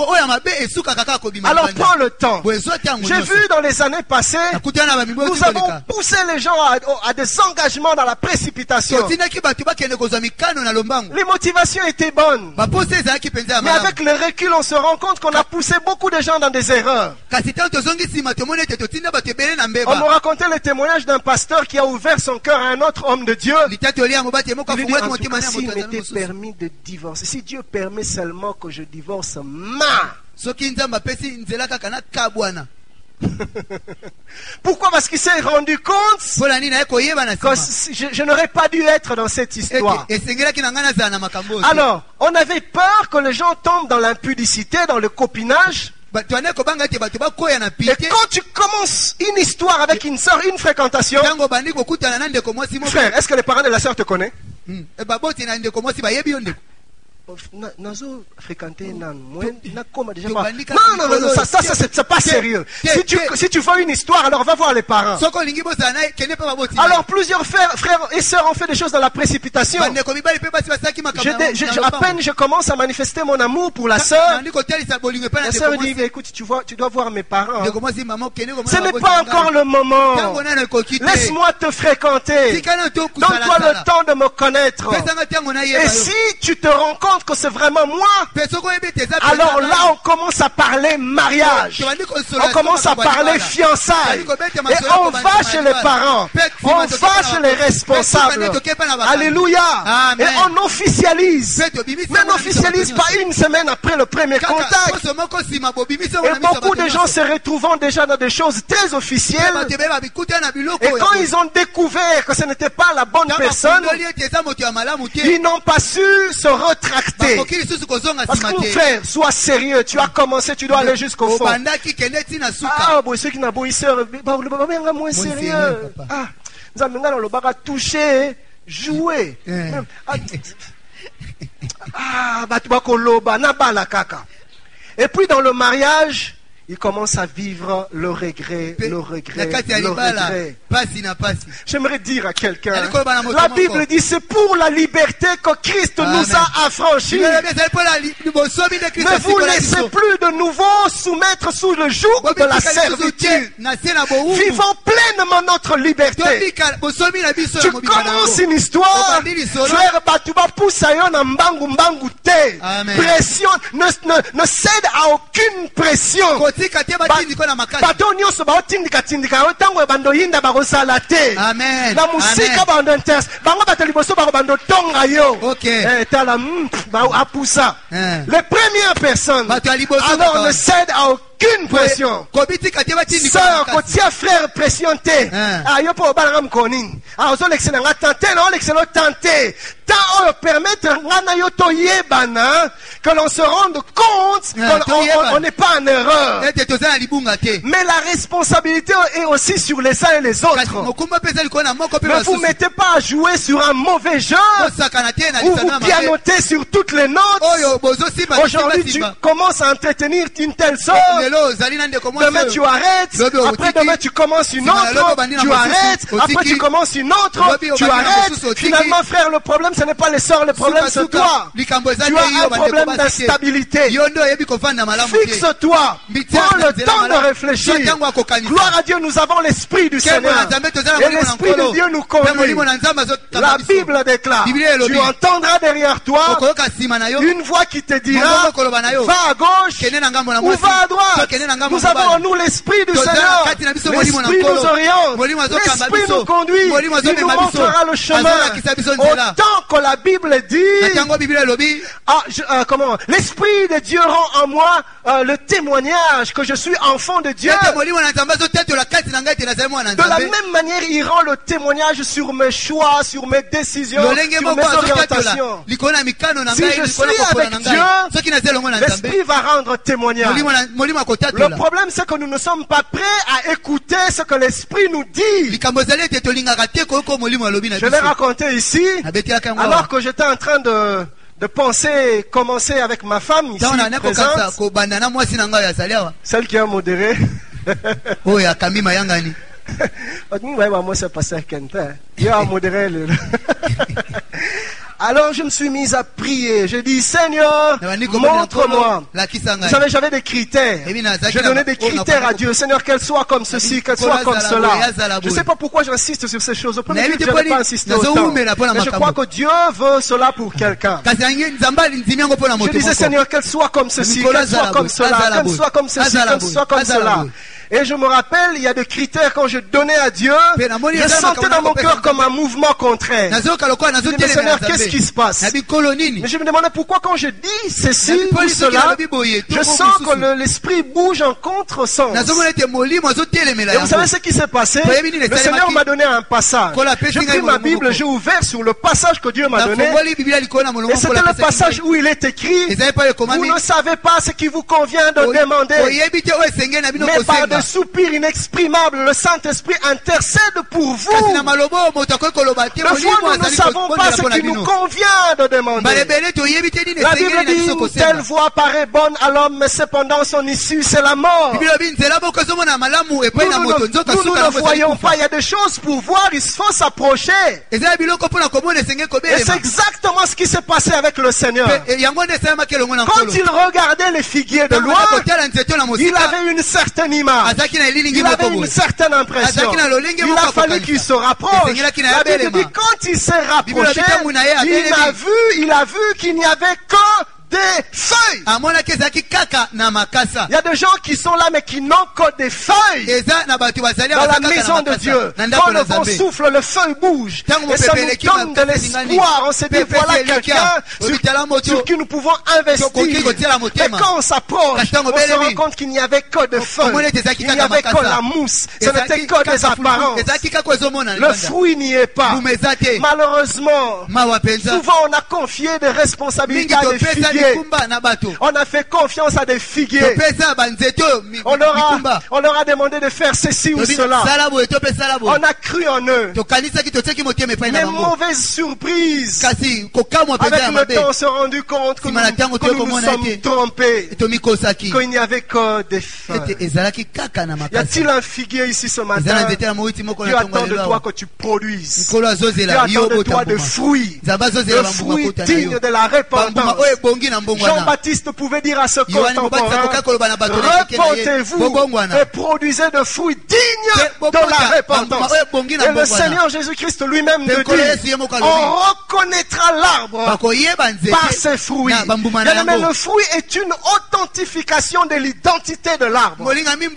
Alors prends le temps. J'ai vu dans les années passées, nous avons poussé les gens à, à des engagements dans la précipitation. Les motivations étaient bonnes. Mais avec le recul, on se rend compte qu'on a poussé beaucoup de gens dans des erreurs. On me racontait le témoignage d'un pasteur qui a ouvert son cœur à un autre homme de Dieu. Il dit, en tout cas, s'il m'était permis de divorcer, si Dieu permet seulement que je divorce, ma. Pourquoi? Parce qu'il s'est rendu compte que je, je n'aurais pas dû être dans cette histoire. Alors, on avait peur que les gens tombent dans l'impudicité, dans le copinage. Et quand tu commences une histoire avec une soeur, une fréquentation, frère, est-ce que les parents de la soeur te connaissent? Nazo fréquenté nan na comme déjà non non non ça ça c'est pas sérieux. Si tu si tu veux une histoire, alors va voir les parents. Alors plusieurs frères frères et sœurs ont fait des choses dans la précipitation. Je, je, je, à peine je commence à manifester mon amour pour la sœur, la sœur dit écoute, tu vois, tu dois voir mes parents. Ce n'est pas encore le moment. Laisse-moi te fréquenter. Donne-toi le temps de me connaître. Et si tu te rends compte que c'est vraiment moi, alors là on commence à parler mariage, on commence à parler fiançailles, et on va chez les parents, on va chez les responsables. Alléluia. Et on officialise. Mais on n'officialise pas une semaine après le premier contact. Et beaucoup de gens se retrouvant déjà dans des choses très officielles, et quand ils ont découvert que ce n'était pas la bonne personne, ils n'ont pas su se retracter. Parce que mon frère, sois sérieux, tu as commencé, tu dois aller jusqu'au fond. Ah, bon, ceux qui n'ont pas eu sœur, moins sérieux. Ah, nous avons le bac toucher, jouer. Ah, bah, tu vas koloba, nabala kaka. Et puis dans le mariage, il commence à vivre le regret, le regret, le regret. J'aimerais dire à quelqu'un, la Bible dit c'est pour la liberté que Christ nous a affranchis. Ne vous laissez plus de nouveau soumettre sous le joug de la servitude. Vivons pleinement notre liberté. Tu commences une histoire, frère, tu vas pousser un mbangu mbangu te. Pression, ne, ne, ne cède à aucune pression. Bato nyonso baotindika tindika otango bando yinda bakosala te. Amen. La musika bando interse. Bango bato liboso bako bando tonga yo. Okay. Eh tala ba apusa. Les premières personnes alors ne cèdent à aucune pression. Sœur, kotia frère pression te. Ah yo po balanga mkonini. Ah ozo l'excellent tenté non l'excellent tenté. Tant on permettre ngana yo to yebana que l'on se rende compte qu'on n'est pas en erreur. Mais la responsabilité est aussi sur les uns et les autres. Ne vous mettez pas à jouer sur un mauvais jeu ou vous pianotez sur toutes les notes. Aujourd'hui, tu commences à entretenir une telle sœur. Demain, tu arrêtes. Après, demain, tu commences une autre. Tu arrêtes. Après, tu commences une autre. Tu arrêtes. Finalement, frère, le problème, ce n'est pas les sœurs. Le problème, c'est toi. Tu as un problème d'instabilité. Fixe-toi. Prends le temps de réfléchir. Gloire à Dieu, nous avons l'Esprit du Seigneur. Et l'Esprit de Dieu nous conduit. La Bible déclare, tu entendras derrière toi une voix qui te dira, va à gauche ou va à droite. Nous avons en nous l'Esprit du Seigneur. L'Esprit nous oriente. L'Esprit nous conduit. Il nous montrera le chemin. Autant que la Bible dit, ah, je, euh, comment, l'Esprit de Dieu rend en moi euh, le témoignage que je suis enfant de Dieu. De la même manière, il rend le témoignage sur mes choix, sur mes décisions, sur mes orientations. Si je suis avec Dieu, l'Esprit va rendre témoignage. Le problème, c'est que nous ne sommes pas prêts à écouter ce que l'Esprit nous dit. Je l'ai raconté ici, alors que j'étais en train de de penser commencer avec ma femme ici ntango na présente, kokasa kobanda na mwasi na ngai azali awa celle qui a modéré. oyo akambi mayangani Moi, c'est pasteur Quentin. Il a modéré le. Alors je me suis mise à prier. Je dis, Seigneur, montre-moi. Vous savez, j'avais des critères. Je donnais des critères à Dieu. Seigneur, qu'elle soit comme ceci, qu'elle soit comme cela. Je ne sais pas pourquoi j'insiste sur ces choses. Au premier lieu, je n'ai pas insisté autant. Mais je crois que Dieu veut cela pour quelqu'un. Je disais, Seigneur, qu'elle soit comme ceci, qu'elle soit comme cela, qu'elle soit comme ceci, qu'elle soit comme cela. Et je me rappelle, il y a des critères quand je donnais à Dieu, je sentais dans mon cœur comme un mouvement contraire. Je disais, Seigneur, qu'est-ce qui se passe? Mais je me demandais pourquoi quand je dis ceci ou cela, je sens que l'esprit bouge en contresens. Et vous savez ce qui s'est passé? Le Seigneur m'a donné un passage. J'ai pris ma Bible, j'ai ouvert sur le passage que Dieu m'a donné. Et c'était le passage où il est écrit, vous ne savez pas ce qui vous convient de demander. Mais par des soupirs inexprimables, le Saint-Esprit intercède pour vous. Le fois nous ne savons pas ce qui nous convient de demander. La Bible dit, telle voie paraît bonne à l'homme, mais cependant son issue c'est la mort. Nous, nous, nous ne voyons pas, il y a des choses pour voir, il faut s'approcher. Et c'est exactement ce qui s'est passé avec le Seigneur. Quand il regardait les figuiers de loin, il avait une certaine image. Il avait une certaine impression. Il a fallu qu'il se rapproche. La Bible dit quand il s'est rapproché, il a vu, il a vu qu'il n'y avait que des feuilles. Il y a des gens qui sont là mais qui n'ont que des feuilles. Dans la maison de Dieu, quand le vent souffle, le feuille bouge. Et ça nous donne de l'espoir. On se dit voilà quelqu'un sur, sur qui nous pouvons investir. Et quand on s'approche, on se rend compte qu'il n'y avait que des feuilles. Il n'y avait que la mousse. Ce n'était que des apparences. Le fruit n'y est pas. Malheureusement, souvent on a confié des responsabilités à des figuiers. On a fait confiance à des figuiers. On leur a, on leur a demandé de faire ceci ou cela. On a cru en eux. Mais mauvaise surprise. Avec le temps, on s'est rendu compte que nous, que nous nous sommes trompés. Qu'il n'y avait que des feuilles. Y a-t-il un figuier ici ce matin? Dieu attend de toi que tu produises. Dieu attend de toi de fruits. De fruits dignes de la repentance. Jean-Baptiste pouvait dire à ce contemporain, repentez-vous et produisez de fruits dignes de la repentance. Et le Seigneur Jésus-Christ lui-même nous dit, on reconnaîtra l'arbre par ses fruits. Mais le fruit est une authentification de l'identité de l'arbre.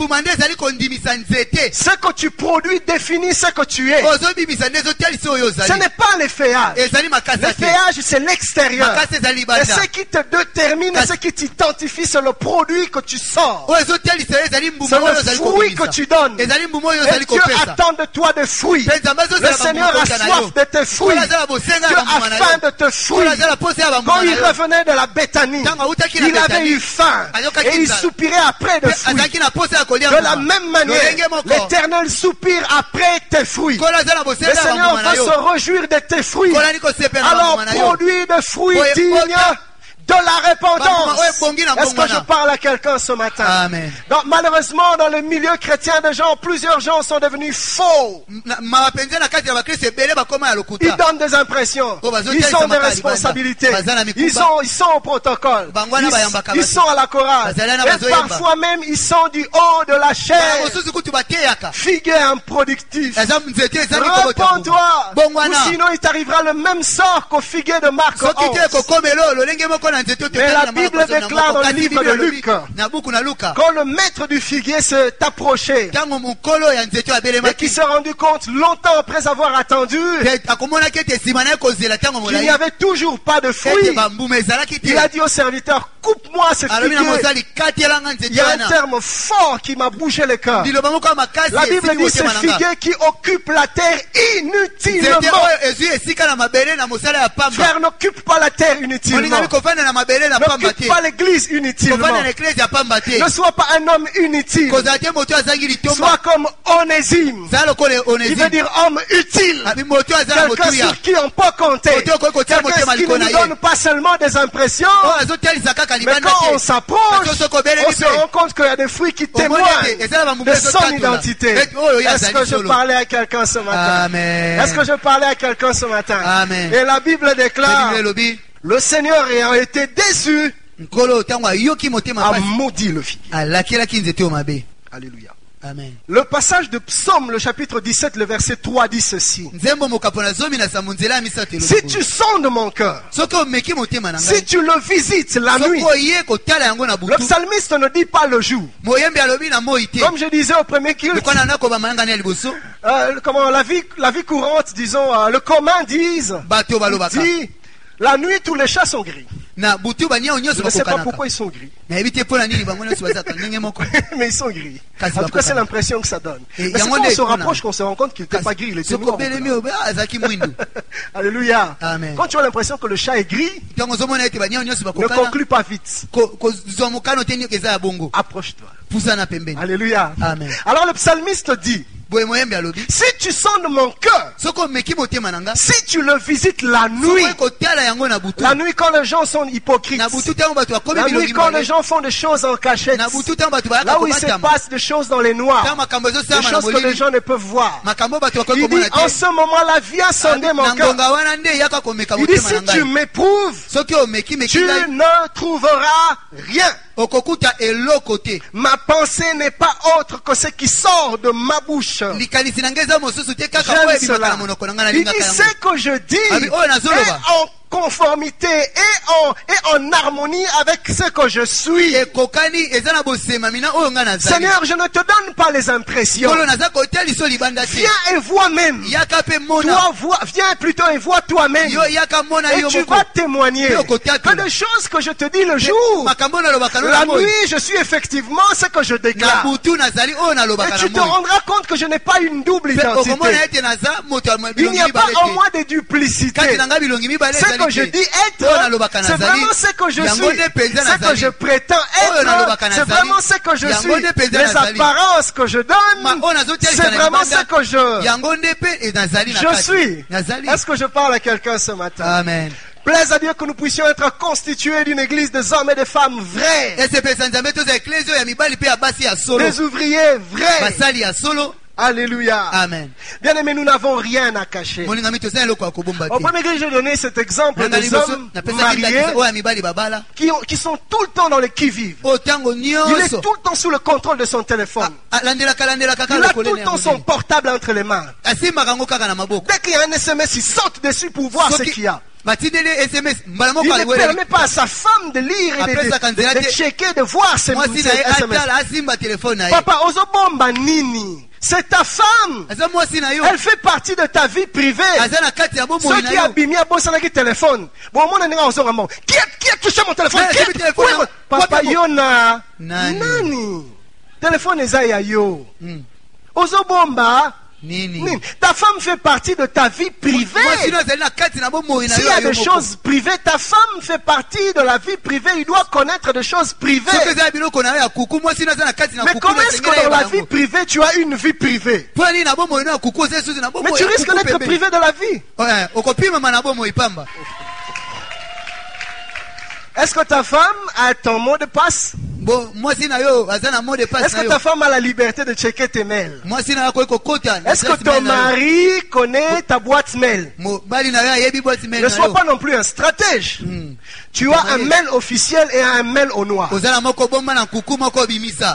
Ce que tu produis définit ce que tu es. Ce n'est pas les feuillages. Les feuillages, c'est l'extérieur. Et ce qui te détermine, ce qui t'identifie, c'est le produit que tu sors. C'est le fruit que tu donnes. Et Dieu attend de toi des fruits. Le Seigneur a soif de tes fruits. Dieu a faim de tes fruits. Quand il revenait de la Béthanie, il avait eu faim. Et il soupirait après des fruits. De la même manière, l'Éternel soupire après tes fruits. Le Seigneur va se réjouir de tes fruits. Alors produis des fruits dignes de la repentance. Est-ce que je parle à quelqu'un ce matin? Amen. Donc, malheureusement, dans le milieu chrétien des gens, plusieurs gens sont devenus faux. Ils donnent des impressions. Ils ont des responsabilités. Ils sont, ils sont au protocole. Ils, ils sont à la chorale. Et parfois même, ils sont du haut de la chair. Figuier improductif. Réponds-toi. Ou sinon, il t'arrivera le même sort qu'au figuier de Marc onze. Mais la Bible déclare dans le livre de Luc, quand le maître du figuier s'est approché et qui s'est rendu compte longtemps après avoir attendu qu'il n'y avait toujours pas de fruits, il a dit au serviteur, coupe-moi ce alobi na figuier. mosali katelanga Il y nzete a un wana terme fort qui m'a bougé le cœur. liloba moko ya makasi La Bible esili dit ce motema na nga figuier qui occupe la terre nzete inutilement. oyo ezwi esika na mabele na mosala ya pamba Frère, n'occupe pas la terre inutilement. olingami kofanda na mabele na pamba N'occupe te pas l'église inutilement. kofanda na eklesi ya pamba te Ne sois pas un homme inutile. kozala te moto azangi Sois litomba comme Onésime. zala lokola Qui veut onésime dire homme utile. abi moto aza na Quelqu'un motuya sur qui on peut compter. moto okoki kotia motema Quelqu'un qui ne likolo nous na ye donne pas seulement des impressions, oyo azotalisa kaka mais libanda quand on te s'approche, Parce que sokobelemi on se pe. rend compte qu'il y a des fruits qui Omoni témoignent ete ezala bambubu de son ezotatola. identité. Ete oyo ye Est-ce azali que je solo. parlais à quelqu'un ce matin? Amen. Est-ce que je parlais à quelqu'un ce matin? Amen. Et la Bible déclare, Bible elobi le Seigneur ayant été déçu, nkolo ntango ayoki motema a pasi maudit le figuier. alakelaki nzete oyo mabe Alléluia. amen Le passage de Psaume, le chapitre dix-sept, le verset trois dit ceci. nzembo mokapo na zomi na sambo nzela ya misato elobi Si boye. tu sondes mon cœur, soki omeki motema na si ngai tu le visites la nuit, soki oye kotala yango na le butu psalmiste ne dit pas le jour. moyembi alobi na moi te Comme je disais au premier culte, lokwana na kobama yanga ni ya liboso euh, comment la vie, la vie courante, disons, euh, le commun disent, bato balobaka dit, la nuit tous les chats sont gris. na butu baniao Je nyonso ne sais pas bakokanaka pourquoi ils sont gris, nayebi te mpo na nini bango nyonso bazaka ndenge moko mais ils sont gris. Kasi En tout cas, c'est bakokana. l'impression que ça donne. Et Mais c'est yango quand on nde se ekona. rapproche qu'on se rend compte qu'il n'était pas gris, il était soko noir. obelemi oyo ah, azalaki mwindu Alléluia. Amen. Quand tu as l'impression que le chat est gris, ntango ozomona ete baniao nyonso ne bakokana conclue pas vite. ko- kozwa mokano te nioka eza ya bongo Approche-toi. pusana pembeni Alléluia. Amen. Alors le psalmiste dit, boye moyembi alobi si tu sondes mon cœur, soki omeki motema na nga si tu le visites la nuit, soki kotala yango na butu la nuit quand les gens sont hypocrites, na butu ntango bato bakomi la nuit bilongi quand les mibale gens font des choses en cachette, na butu ntango bato bayaka là où il se kobatama passe des choses dans les ntango noirs, makambo des ezosalama na choses que les molili gens ne peuvent voir. makambo bato bakoki Il dit, komona en te ce moment-là, viens sonder mon na cœur. ngonga wana nde eyaka komeka Il dit, motema si na tu ngai m'éprouves, soki omeki meki tu ngai ne trouveras rien. okokuta eloko te Ma pensée n'est pas autre que ce qui sort de ma bouche. likanisi na ngai eza mosusu te kaka J'aime oyo ebimaka cela. na monoko na ngai Il dit, nalingaka yango ce que je dis Abi, oyo nazoloba. est en conformité et en, et en harmonie avec ce que je suis. ekokani eza na bosemami na oyo ngai nazali Seigneur, je ne te donne pas les impressions. kolo naza kotia liso libanda te Viens et vois même. yaka mpe mona Toi, vois, viens plutôt et vois toi-même. yo yaka mona Et yo tu moko vas témoigner Yo kotia que tula. des choses que je te dis le jour, makambo nalobaka no la na moi nuit, je suis effectivement ce que je na déclare. butu nazali oyo Et nalobaka na tu te moi rendras compte que je n'ai pas une double mpe okomona identité. ete naza moto ya Il bilongi n'y a pas mibale en te moi de duplicité. kati na ngai bilongi mibale Ce que ezali je te dis oyo être, nalobaka c'est nazali vraiment ce que je yango suis. nde mpenza Ce que je nazali prétends Oyo nalobaka être, c'est nazali. vraiment ce que je Yango suis. nde mpenza Les nazali. apparences que je Ma- donne, oyo nazotialisa c'est na vraiment libanda. ce que je, yango nde mpe e- nazali na je kati suis. nazali Est-ce que je parle à quelqu'un ce matin? amen Plaise à Dieu que nous puissions être constitués d'une église des hommes et des femmes vrais, esepesa nzambe toza eklesi oyo ya mibali mpe ya basi ya solo des ouvriers vrais. basali ya solo Alléluia. amen Bien aimé, nous n'avons rien à cacher. molingami toza eloko ya kobomba Au te premier lieu, j'ai donné cet exemple nanga des liboso hommes napesaki mariés ndakisa oyo ya mibali babala qui, ont- qui sont tout le temps dans le qui-vive. oyo ntango Il est nyonso tout le temps sous le contrôle de son téléphone. alandelaka landelaka kaka Il a tout lokolene le ya temps son modele portable entre les mains. asimbaka yango kaka na maboko Dès qu'il y a un S M S, il saute dessus pour voir ce qu'il y a. batindeli sms mbala moko Il ne aliwele permet pas à sa femme de lire et Après de, ça, quand il a de, de dit- checker, de voir ses, mwasi ses na ye S M S. atala asimba telefone na ye Papa, ozobomba nini? C'est ta femme. aza mwasi na yo Elle fait partie de ta vie privée. aza na kati ya bomoi Ceux na qui yo abîment à bossanaki téléphone. Bon, mon ami, on s'en Qui a, qui a touché mon téléphone? Mais Qui a- j'ai mis téléphone, Oui, hein. Papa, Quoi, Yona. Nani? Nani? Téléphone eza ya yo. Mm. Ozobomba. nini Nini? Ta femme fait partie de ta vie privée. mwasi no azali na kati na bomoi na S'il yo y a ya yo des moko. choses privées, ta femme fait partie de la vie privée. Il doit connaître des choses privées. soki eza ya biloko na yo ya kuku mwasi no aza na kati na Mais kuku comment est-ce que nasengeli dans la ayeba vie yango privée, tu as une vie privée? mpo nini na bomoi no ya kuku oza esusu na Mais bomoi tu ya risques kuku d'être pembeni. privé de la vie. Eh, okopimama na bomoi pamba Est-ce que ta femme a ton mot de passe? bo mwasi na yo aza na mot de passe Est-ce na que yo ta femme a la liberté de checker tes mails? mwasi na yo akoki kokota na Est-ce que adresse mail ton na yo. mari connaît ta boîte mail? mobali na yo ayebi boîte mail Ne na sois yo pas non plus un stratège. Hmm. Tu as un mail officiel et un mail au noir. ozala moko bomba na kuku moko obimisa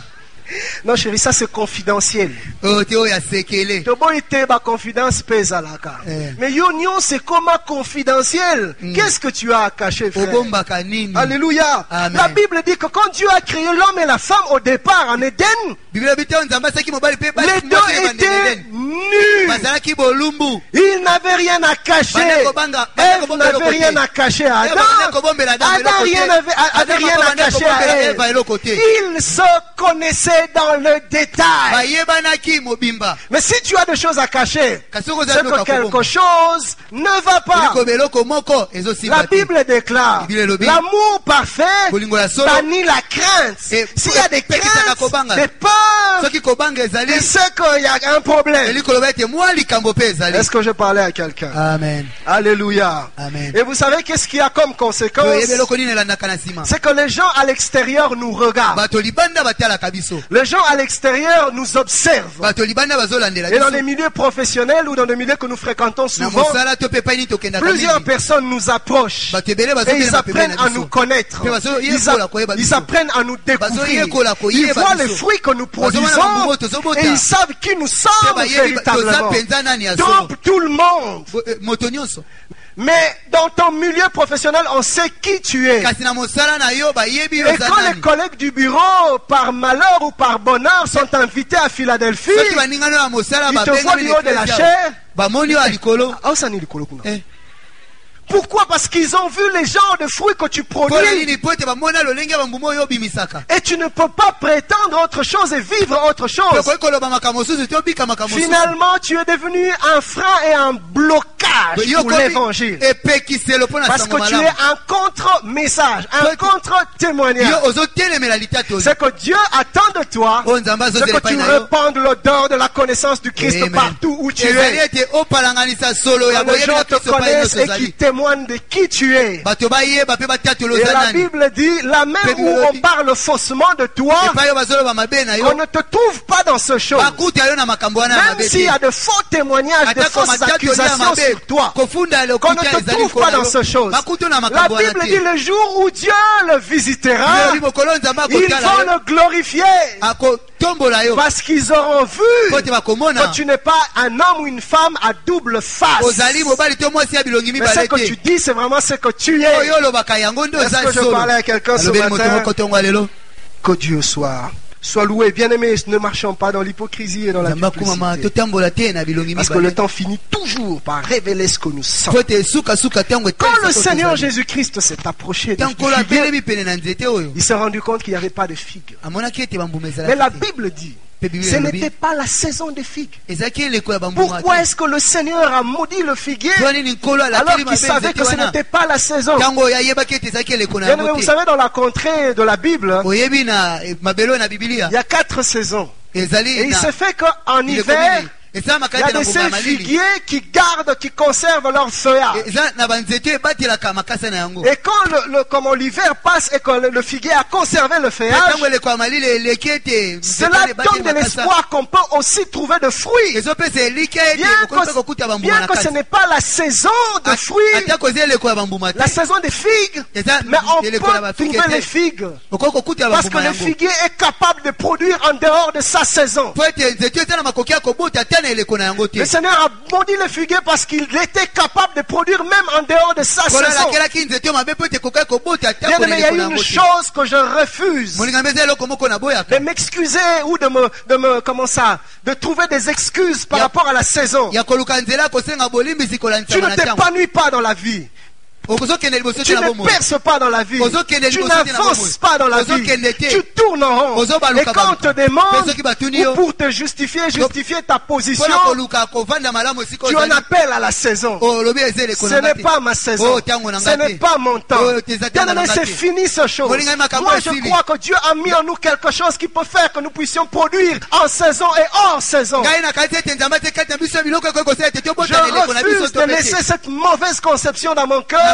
Non chérie, ça c'est confidentiel. oyo te oyo ya sekele. Toboyi te ba confidence pesa laka. Eh. Mais yo nyon c'est comment confidentiel. Mm. Qu'est-ce que tu as à cacher, frère? Obombaka nini? Alléluia. Amen. La Bible dit que quand Dieu a créé l'homme et la femme au départ en Éden, Biblia bita nzamba saki mobali pe les deux étaient nus. bazalaki bolumbu. Ils n'avaient rien à cacher. Bandeko banga- bandeko Ève bombela n'avait côté. rien à cacher à Eva Adam. bandeko bombela Adam Adam eloko te. rien avait, avait Adam rien à bandeko cacher à bombela Ève. Eva eloko te. Ils se connaissaient dans le détail. bayebanaki mobimba. Mais si tu as des choses à cacher, Kasi oko c'est ozali que quelque chose ne va pas. Eliko beloko moko ezosimba La te. Bible déclare Bible elobi. l'amour parfait Bolingo ya solo. bannit la crainte. Et- S'il y a des Pekisaka craintes, kobanga. des peurs, soki kobanga ezali et c'est qu'il y a un problème. eliko loba ete mwa likambo mpe ezali. Est-ce que je parlais à quelqu'un? Amen. Alléluia. Amen. Et vous savez qu'est-ce qu'il y a comme conséquence? Toyebi eloko nini elandaka na nsima. C'est que les gens à l'extérieur nous regardent. bato libanda batalaka biso. Les gens à l'extérieur nous observent. bato libanda bazolandela Et dans les biso. milieux professionnels ou dans les milieux que nous fréquentons na souvent, mosala to mpe epai nini tokendaka plusieurs mingi. personnes nous approchent. bato ebele Et ils bazobelema pembeni apprennent na à biso. nous connaître. Pe bazo- Ils, yekola a- koyeba ils biso. apprennent à nous découvrir. Bazo yekola Ils koyeba voient biso. les fruits que nous Bazomona produisons bambumo tozobota. et ils savent qui nous sommes Pe bayebi ba- toza véritablement. mpenza nani ya solo. Donc tout le monde. Bo- eh, moto nyonso. Mais dans ton milieu professionnel, on sait qui tu es. kasi na mosala na yo bayebi yo Et oza quand les nani. collègues du bureau, par malheur ou par bonheur, sont invités à Philadelphie, soki baningano ya mosala ils te voient babengami du haut de la l'ecclésia. chair. bamoni yo ya likolo. Ah, ça n'est le colo, kuna. Eh, Pourquoi? Parce qu'ils ont vu les genres de fruits que tu mpona produis. nini po ete bamona lolenge ya bambumo oyo obimisaka. Et tu ne peux pas prétendre autre chose et vivre autre Pe chose. koki koloba makambo mosusu te obika makambo mosusu. Finalement, tu es devenu un frein et un blocage Yo pour komi l'évangile. epekiselo mpona Parce sango que tu es malamu. un contre-message, un Toi, tu- contre-témoignage. yo ozotelemela litati oyo. C'est que Dieu attend de toi, oyo nzambe c'est azozela que epai tu na yo. répandes l'odeur de la connaissance du Christ Amen. partout où tu ezali es. ete opalanganisa solo ya Que les boyebi gens na te kristo epai connaissent nyonso et qui ozali. témoignent de qui tu es. bato bayeba mpe batiatolo Et oza la nani. Bible dit, là même Bible où le on dit. parle faussement de toi, epai oyo bazoloba mabe na yo on ne te trouve pas dans ce show. bakuta yo na makambo wana ya Même mabe s'il y te. a de faux témoignages, de atako fausses matiatoli ya accusations mabe sur toi, kofunda qu'on ne lokuta te ezali trouve pas kola dans ce yo chose. bakuta na La makambo wana Bible dit te. le jour où Dieu le visitera, Lobi mokolo nzambe ils akotala vont yo le glorifier akotombola yo parce qu'ils auront vu po te bakomona que tu n'es pas un homme ou une femme à double face. ozali mobali to mwasi ya bilongi Mais ce mibale que tu te. dis, c'est vraiment ce que tu es. oyo olobaka yango nde Est-ce oza que je solo. parlais à quelqu'un ce alobeli moto matin? moko tongo lelo. Que Dieu soit, soit loué. Bien-aimés, ne marchons pas dans l'hypocrisie et dans la nzambe akumama duplicité. totambola te na bilongi Parce que le mibale. temps finit toujours par révéler ce que nous sommes. po te sukasuka ntango Quand le etalisa Seigneur koto ozali. Jésus-Christ s'est approché de ntango kolo figuier, abelemi pene na nzete oyo il s'est rendu compte qu'il n'y avait pas de figues. amonaki ete bambuma Mais la ezalaki te. Bible dit, Pe Bible ce elobi, n'était pas la saison des figues. ezalaki eleko ya bambuma Pourquoi te. est-ce que le Seigneur a maudit le figuier po nini nkolo alors alakeli qu'il mabe savait nzete que ce wana n'était pas la saison? ntango oyo ayebaki ete ezalaki eleko na Bien aimé, yango vous te. savez, dans la contrée de la Bible, oyebi na eh, mabelo oyo na bibilia il y a quatre saisons. Et ezali il na se fait qu'en bileko hiver, mingi. esalamaka il y a ete na de mbuma ya ces malili figuiers qui gardent, qui conservent leur feuillage. eza na banzete ebatelaka makasa na yango. Et quand le, le- comment l'hiver passe et que le, le figuier a conservé le Pe feuillage, ntango eleko ya malili eleki ete cela donne de l'espoir qu'on peut aussi trouver de fruits. ezopesa elika ete Bien okoki mpe que, kokuta bambuma bien na que ce kati. n'est pas la saison de fruits, atako eza eleko ya bambuma te la saison des figues, eza mais on eleko ya peut bafike trouver les te figues. okoki kokuta Parce que bambuma le yango figuier est capable de produire en dehors de sa saison. po ete nzete eza na makoki ya kobota ata na eleko na yango te. Le Seigneur a maudit le figuier parce qu'il était capable de produire même en dehors de sa kolo saison. alakelaki nzete mabe po ete ekoki kobota ata Bien ko na aimé, il y a eleko na une yango te. chose que je refuse. molinga mbe eza eloko moko na De boyaka m'excuser ou de me, de me, comment ça, de trouver des excuses par Ya- rapport à la saison. ya koluka nzela ya kosenga bolimbisi Tu kolanisama ne na ntango t'épanouis pas dans la vie. okozokende liboso te Tu na ne bomoi perces pas dans la vie. Ozokende Tu liboso te na n'avances bomoi. pas dans la vie. Ozokende te. Tu tournes en rond. Ozobaluka Et quand on te baluka. demande, Pe soki batuni ou yo. pour te justifier, justifier ta position, mpona koluka kovanda malamu esika tu en ozali appelles à la saison. olobi eza eleko Ce na n'est nga te. pas ma saison. Oh, tiango na Ce nga n'est te. pas mon temps. Oh, tes Bien attentes aimé, na nga c'est te. fini ce chose. Molinga ye makambo Moi, je esili. crois que Dieu a mis en nous quelque chose qui peut faire que nous puissions produire en saison et hors saison. ngai nakati ete nzambe atekati na biso biloko ekoki kosala ete Je tobotana eleko na biso refuse to de pete. laisser cette mauvaise conception dans mon Na cœur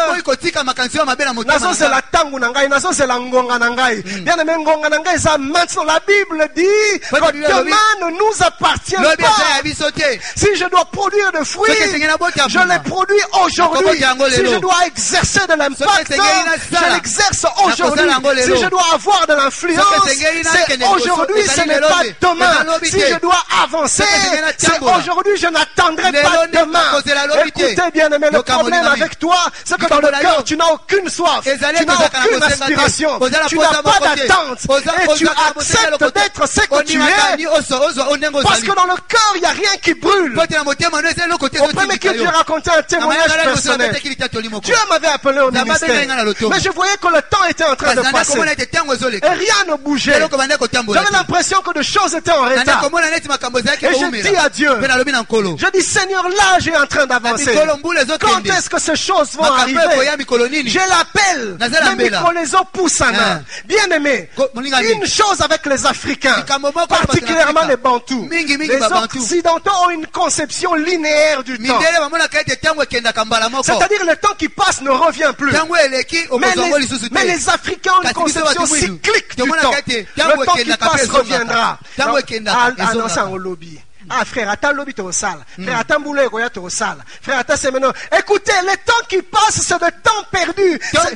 Naboyi kotika makanisi ya mabe na motema. Nazo c'est la tangu na ngai, nazo c'est la ngonga na ngai. Bien aimé, ngonga na ngai ça maintenant la Bible dit que demain ne nous appartient pas. Si je dois produire des fruits, je les produis aujourd'hui. Si je dois exercer de l'impact, je l'exerce aujourd'hui. Si je dois avoir de l'influence, c'est aujourd'hui, ce n'est pas demain. Si je dois avancer, c'est aujourd'hui, je n'attendrai pas demain. Écoutez bien aimé, le problème avec toi, c'est que dans le cœur, tu n'as aucune soif, tu n'as aucune aspiration, tu n'as pas d'attente et tu acceptes d'être ce que tu es parce que dans le cœur, il n'y a rien qui brûle. Au premier que Dieu racontait un témoignage personnel. Dieu m'avait appelé au ministère, mais je voyais que le temps était en train de passer et rien ne bougeait. J'avais l'impression que des choses étaient en retard. Et je dis à Dieu, je dis Seigneur, là j'ai en train d'avancer. Quand est-ce que ces choses vont arriver? Je l'appelle, les micro-lézos poussent en main. Bien aimé, une chose avec les Africains, particulièrement les Bantous. Les Occidentaux ont une conception linéaire du temps. C'est-à-dire le temps qui passe ne revient plus. Mais les, mais les Africains ont une conception cyclique du temps. Le temps qui passe reviendra. Ah non, ça au lobby. Ah frère, attends lobby au sale. Frère, attends boulot au sale. Frère, attends c'est maintenant. Écoutez, le temps qui passe, c'est le temps perdu.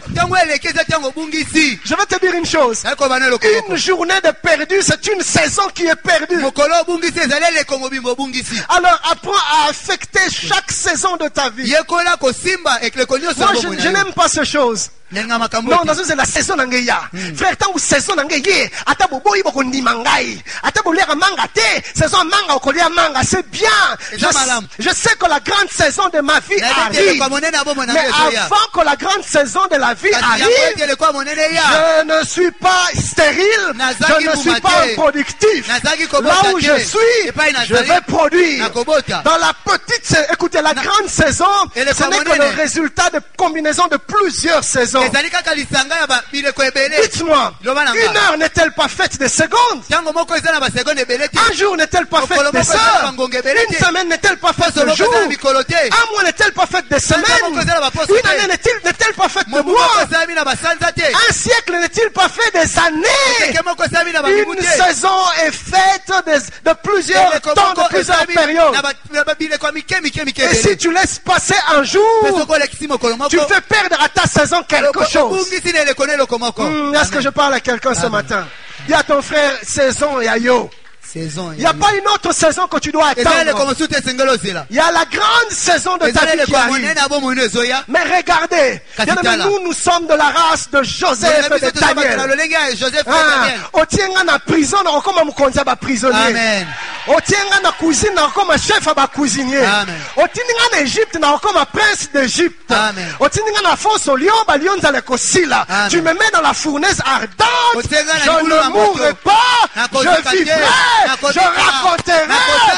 Je vais te dire une chose. Une journée de perdu, c'est une saison qui est perdue. Alors apprends à affecter chaque saison de ta vie. Moi, je, je n'aime pas ces choses. Non, c'est la saison d'Angeya. Frère, tant que saison d'Angeya, ata bobo ibo kondi mangai, ata bolera manga te, saison manga okolia manga, c'est bien. Je, je sais que la grande saison de ma vie arrive. Mais avant que la grande saison de la vie arrive, je ne suis pas stérile, je ne suis pas improductif. Là où je suis, je vais produire. Dans la petite, écoutez, la grande saison, ce n'est que le résultat de combinaison de plusieurs saisons. Dites-moi, une heure n'est-elle pas faite de secondes? Un jour n'est-elle pas faite de heures? Une semaine n'est-elle pas faite de jours? Un mois n'est-elle pas faite de semaines? Une année n'est-elle pas faite de mois? Un siècle n'est-il pas fait des années? Une saison est faite de, de plusieurs temps, de plusieurs périodes. Et si tu laisses passer un jour, tu fais perdre à ta saison quelque chose. Mmh, est-ce que je parle à quelqu'un ce matin? Dis à ton frère saison et ayo. Il n'y a pas une autre saison que tu dois attendre. Il y a la grande saison de ta vie qui arrive. Mais regardez, nous, nous sommes de la race de Joseph et de Daniel. Otienga na prison, na okoma mukonzi ba prisonnier. Otienga na cuisine, na okoma chef ba cuisinier. Otienga na Égypte, na okoma prince d'Égypte. Otienga na fosse au lion, ba lion za le kosila. Tu me mets dans la fournaise ardente, je ne mourrai pas, je vivrai. Je raconterai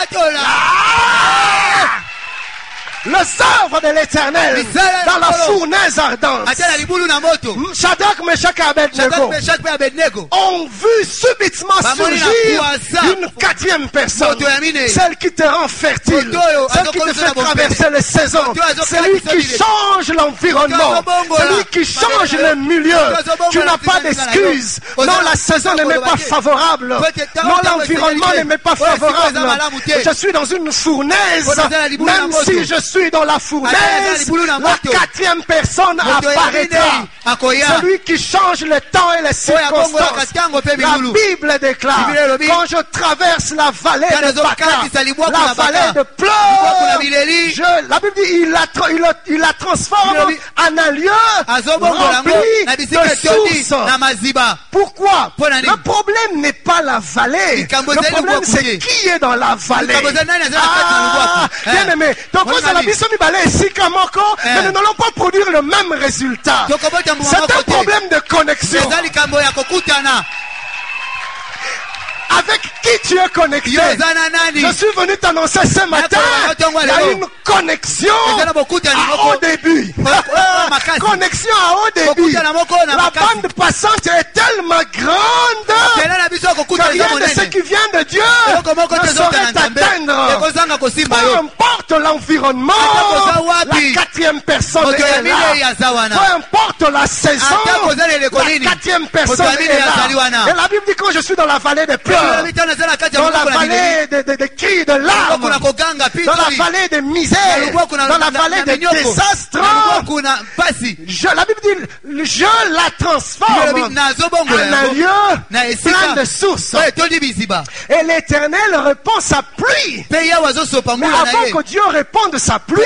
ah, les œuvres de l'Éternel dans la fournaise ardente. Shadrach, Meshach et Abednego ont vu subitement surgir une quatrième personne, celle qui te rend fertile, celle qui te fait traverser les saisons, celui qui change l'environnement, celui qui change le milieu. Tu n'as pas d'excuses. Non, la saison ne m'est pas favorable. Non, l'environnement ne m'est pas favorable. Je suis dans une fournaise, même si je suis dans la fournaise, la quatrième personne apparaîtra. Celui qui change le temps et les circonstances. La Bible déclare, quand je traverse la vallée de Baca, la vallée de pleurs, je, la Bible dit, il la, il la, il la transforme en un lieu rempli de sources. Pourquoi? Le problème n'est pas la vallée. Le problème c'est qui est dans la vallée. Ah, bien aimé. Donc vous avez mais nous n'allons pas produire le même résultat. C'est un problème de connexion. Avec qui tu es connecté? Yo zana nani. Je suis venu t'annoncer ce matin. Il y a une connexion à haut début. Connexion à haut début. La bande passante est tellement grande que rien de ce qui vient de Dieu ne saurait t'atteindre. Peu importe l'environnement, la quatrième personne est là. Peu importe la saison, la quatrième personne est là. Et la Bible dit quand je suis dans la vallée des pleurs, dans la vallée des de, de cris, de larmes, dans la vallée des misères, dans la vallée des désastres, je, la Bible dit, je la transforme en un lieu plein de sources. Et l'Éternel répond sa pluie. Mais avant que Dieu réponde sa pluie,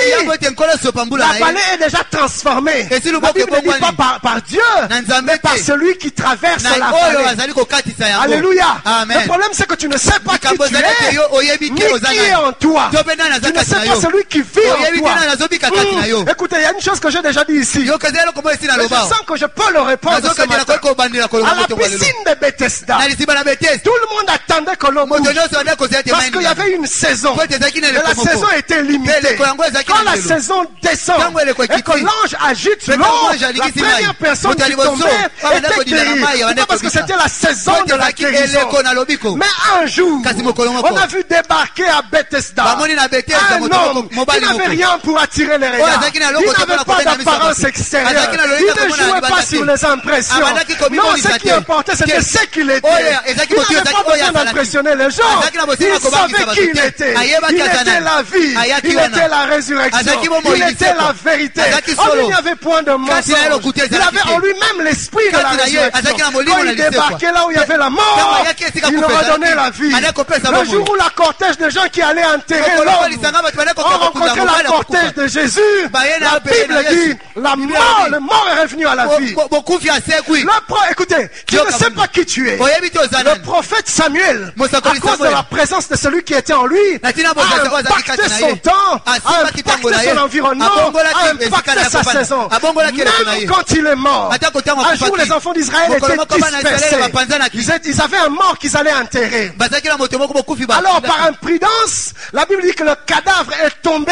la vallée est déjà transformée. La Bible ne dit pas par, par Dieu, mais par celui qui traverse la vallée. Alléluia. Amen. Le problème c'est que tu ne sais pas qui tu es, ni qui est en toi. Tu ne sais pas celui qui vit en toi. Mmh. Écoutez, il y a une chose que j'ai déjà dit ici. Mais je sens que je peux le répondre ce matin. À la piscine de Bethesda, tout le monde attendait que l'eau bouge. Parce qu'il y avait une saison. Et la saison était limitée. Quand la saison descend et que l'ange agite l'eau, la première personne qui tombait était guérie. Parce que c'était la saison de la guérison. Mais un jour, on a vu débarquer à Bethesda un homme qui n'avait rien pour attirer les regards. Il n'avait pas d'apparence extérieure. Il ne jouait pas sur les impressions. Non, ce qui importait, c'était ce qu'il était. Il n'avait pas besoin d'impressionner les gens. Il savait qui il était. Il était la vie. Il était la résurrection. Il était la vérité. Il n'y avait point de mensonge. Il avait en lui-même l'esprit de la résurrection. Quand il débarquait là où il y avait la mort, il redonnait la vie. Le jour où la cortège de gens qui allaient enterrer l'homme ont rencontré la cortège de Jésus, la Bible dit, la mort, le mort est revenu à la vie. Le pro, écoutez, tu ne sais pas qui tu es. Le prophète Samuel, à cause de la présence de celui qui était en lui, a impacté son temps, a impacté son environnement, a impacté sa saison. Même quand il est mort, un jour les enfants d'Israël étaient dispersés. Ils avaient un mort qu'ils allaient enterrer. Alors par imprudence, la Bible dit que le cadavre est tombé.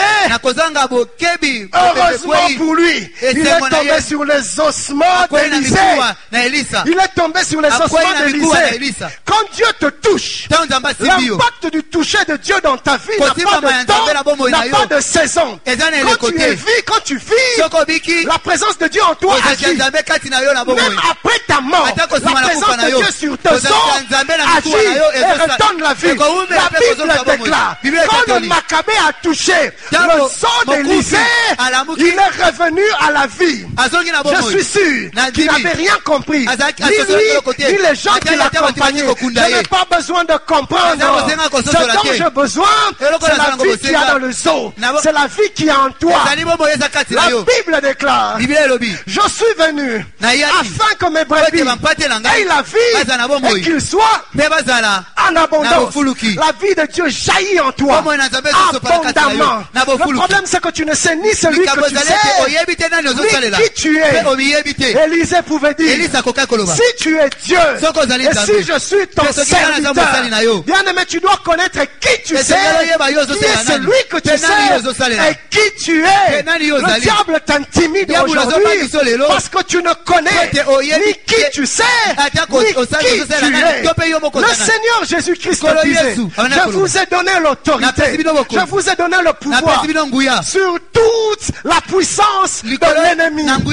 Heureusement pour lui, il est tombé sur les ossements d'Élisée. Il est tombé sur les ossements d'Élisée. Quand Dieu te touche, l'impact du toucher de Dieu dans ta vie n'a pas de temps, n'a pas de saison. Quand tu es vie, quand tu vis, la présence de Dieu en toi agit. Même après ta mort, la présence de Dieu sur tes os agit et redonne la vie. La Bible déclare, quand le Maccabée a touché le sang d'Élisée, il est revenu à la vie. Je suis sûr qu'il n'avait rien compris. Ni lui, ni les gens qui l'accompagnaient. Je n'ai pas besoin de comprendre. Ce dont j'ai besoin, c'est la vie qui est dans le zoo. C'est la vie qui est en toi. La Bible déclare, je suis venu afin que mes brebis aient la vie et qu'ils soient en abondance. La vie de Dieu jaillit en toi abondamment. Le problème c'est que tu ne sais ni celui que tu sais, ni qui tu es. Élisée pouvait dire, si tu es Dieu, et si je suis ton serviteur, bien aimé, tu dois connaître qui tu sais, qui est celui que tu sais, et qui tu es. Le diable t'intimide aujourd'hui parce que tu ne connais ni qui tu sais, ni qui tu es. Le Seigneur Jésus-Christ disait, je vous ai donné l'autorité, je vous ai donné le pouvoir sur toute la puissance de l'ennemi. La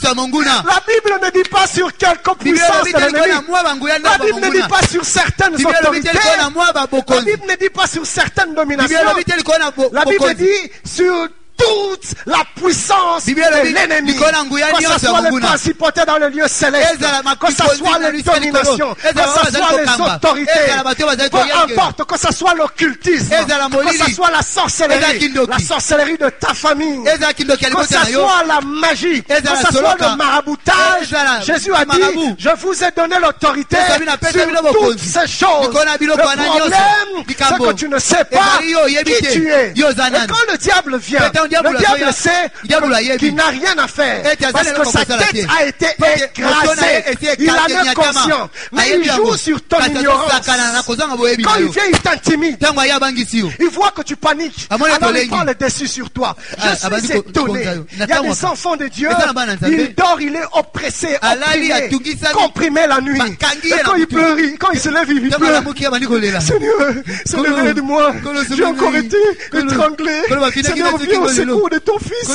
Bible ne dit pas sur quelque puissance de l'ennemi. La Bible ne dit pas sur certaines autorités. La Bible ne dit pas sur certaines dominations. La Bible dit sur toute la puissance de l'ennemi. Que ce soit les principautés dans le lieu céleste, que ce soit les dominations, que ce soit les autorités, peu importe, que ce soit l'occultisme, que ce soit la sorcellerie, la sorcellerie de ta famille, que ce soit la magie, que ce soit le maraboutage. Jésus a dit, je vous ai donné l'autorité sur toutes ces choses. Le problème, c'est que tu ne sais pas qui tu es. Et quand le diable vient, Le diable sait qu'il n'a rien à faire parce que sa tête a été écrasée. Il en est conscient. Mais il joue sur ton ignorance. Quand il vient, il t'intimide. Il voit que tu paniques. Alors il prend le dessus sur toi. Je suis étonné. Il y a des enfants de Dieu. Il dort, il est oppressé, opprimé, comprimé la nuit. Et quand il pleure, quand il se lève, il pleure. Seigneur, Seigneur, aide-moi. J'ai encore été étranglé. Seigneur, viens au secours de ton fils.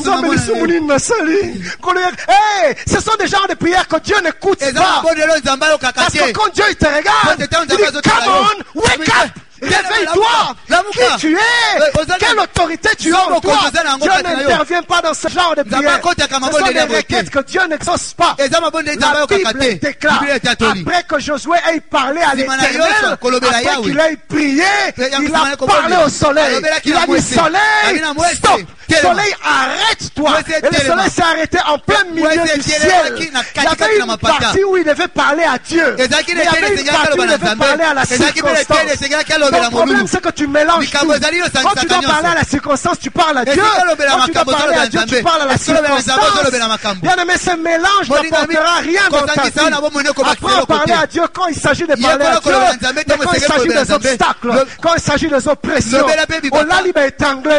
Hey, ce sont des genres de prières que Dieu n'écoute pas. Parce que quand Dieu te regarde, il dit, come on, wake up. Réveille-toi! Qui tu es? Quelle autorité tu as en toi? Dieu n'intervient pas dans ce genre de prière. Ce sont des requêtes que Dieu n'exauce pas. La Bible déclare, après que Josué ait parlé à l'Éternel, après qu'il ait prié, il a parlé au soleil. Il a dit, soleil, stop! Soleil, arrête-toi! Et le soleil s'est arrêté en plein milieu du ciel. Il y avait une partie où il devait parler à Dieu. Il y avait une partie où il devait parler à la circonstance. Le problème, c'est que tu mélanges tout. Quand tu dois parler à la circonstance, tu parles à Dieu. Quand tu dois parler à Dieu, tu parles à la circonstance. Bien aimé, ce mélange n'apportera rien dans ta vie. Apprends à parler à Dieu quand il s'agit de parler à Dieu. Mais quand il s'agit des obstacles, quand il s'agit des oppressions, on l'a libre étanglé.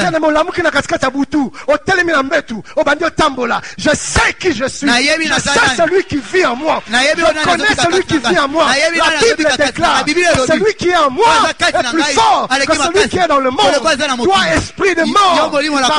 Je sais qui je suis. Je sais celui qui vit en moi. Je connais celui qui vit en moi. La Bible déclare que celui qui est en moi est plus fort que celui qui est dans le monde. Toi, esprit de mort,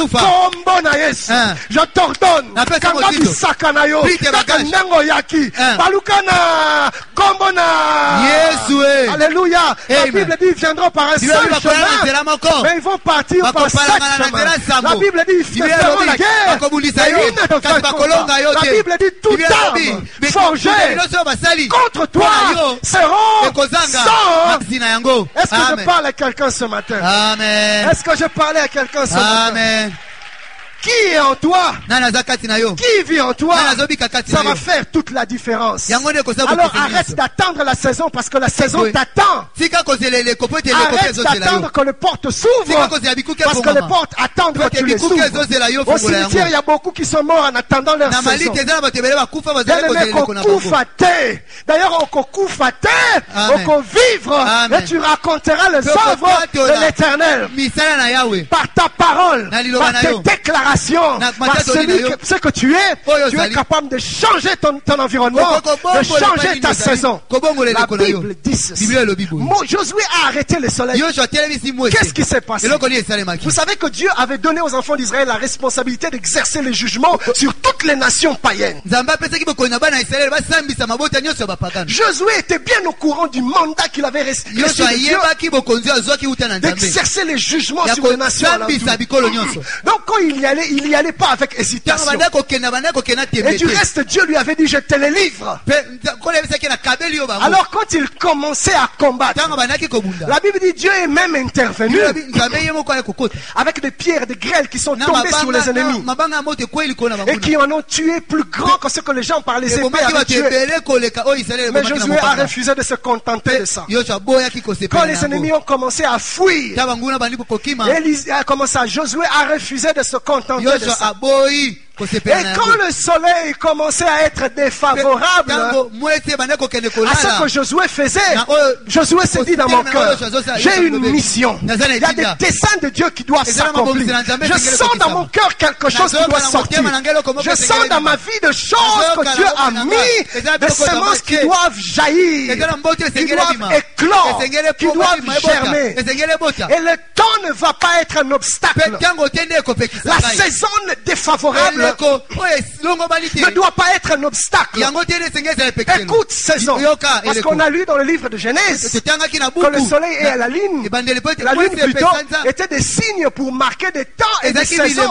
je t'ordonne, Kangabi Sakanayo, Kakanango Yaki, Balukana, Kombona. Alléluia. La Bible dit, ils viendront par un seul chemin, mais ils vont partir par sept chemins. La Bible dit, ils feront la guerre, et ils ne te feront pas. La Bible dit, toute arme forgée contre toi seront sans. Est-ce que Amen. Je parle à quelqu'un ce matin? Amen. Est-ce que je parlais à quelqu'un ce Amen. matin? Qui est en toi? Qui vit en toi? Ça va faire toute la différence. Alors arrête d'attendre la saison parce que la saison t'attend. Arrête d'attendre que les portes s'ouvrent parce que les portes attendent que tu les ouvres. Au cimetière, il y a beaucoup qui sont morts en attendant leur saison. D'ailleurs, au koufate, au vivre, et tu raconteras les œuvres de l'Éternel par ta parole, par tes déclarations. Par celui que, ce que tu es, tu es capable de changer ton, ton environnement, de changer ta saison. La Bible dit ceci. Josué a arrêté le soleil. Qu'est-ce qui s'est passé? Vous savez que Dieu avait donné aux enfants d'Israël la responsabilité d'exercer les jugements sur toutes les nations païennes. Josué était bien au courant du mandat qu'il avait reçu d'exercer les jugements sur les nations. Donc quand il y allait, il n'y allait pas avec hésitation. Et du reste, Dieu lui avait dit, je te les livre. Alors quand il commençait à combattre, la Bible dit, Dieu est même intervenu avec des pierres, des grêles qui sont tombées sur les ennemis et qui en ont tué plus grand que ce que les gens par les épées avaient tué. Mais Josué a refusé de se contenter de ça. Quand les ennemis ont commencé à fuir, Élisée a commencé à Josué a refusé de se contenter de ça. Et quand le soleil commençait à être défavorable à ce que Josué faisait, Josué s'est dit dans mon cœur, j'ai une mission. Il y a des desseins de Dieu qui doivent s'accomplir. Je sens dans mon cœur quelque chose qui doit sortir. Je sens dans ma vie de choses que Dieu a mis, des semences qui doivent jaillir, qui doivent éclore, qui doivent germer. Et le temps ne va pas être un obstacle. La saison défavorable ne doit pas être un obstacle. Écoute, saison. Parce qu'on a lu dans le livre de Genèse que le soleil et la lune, la lune plutôt, étaient des signes pour marquer des temps et des saisons.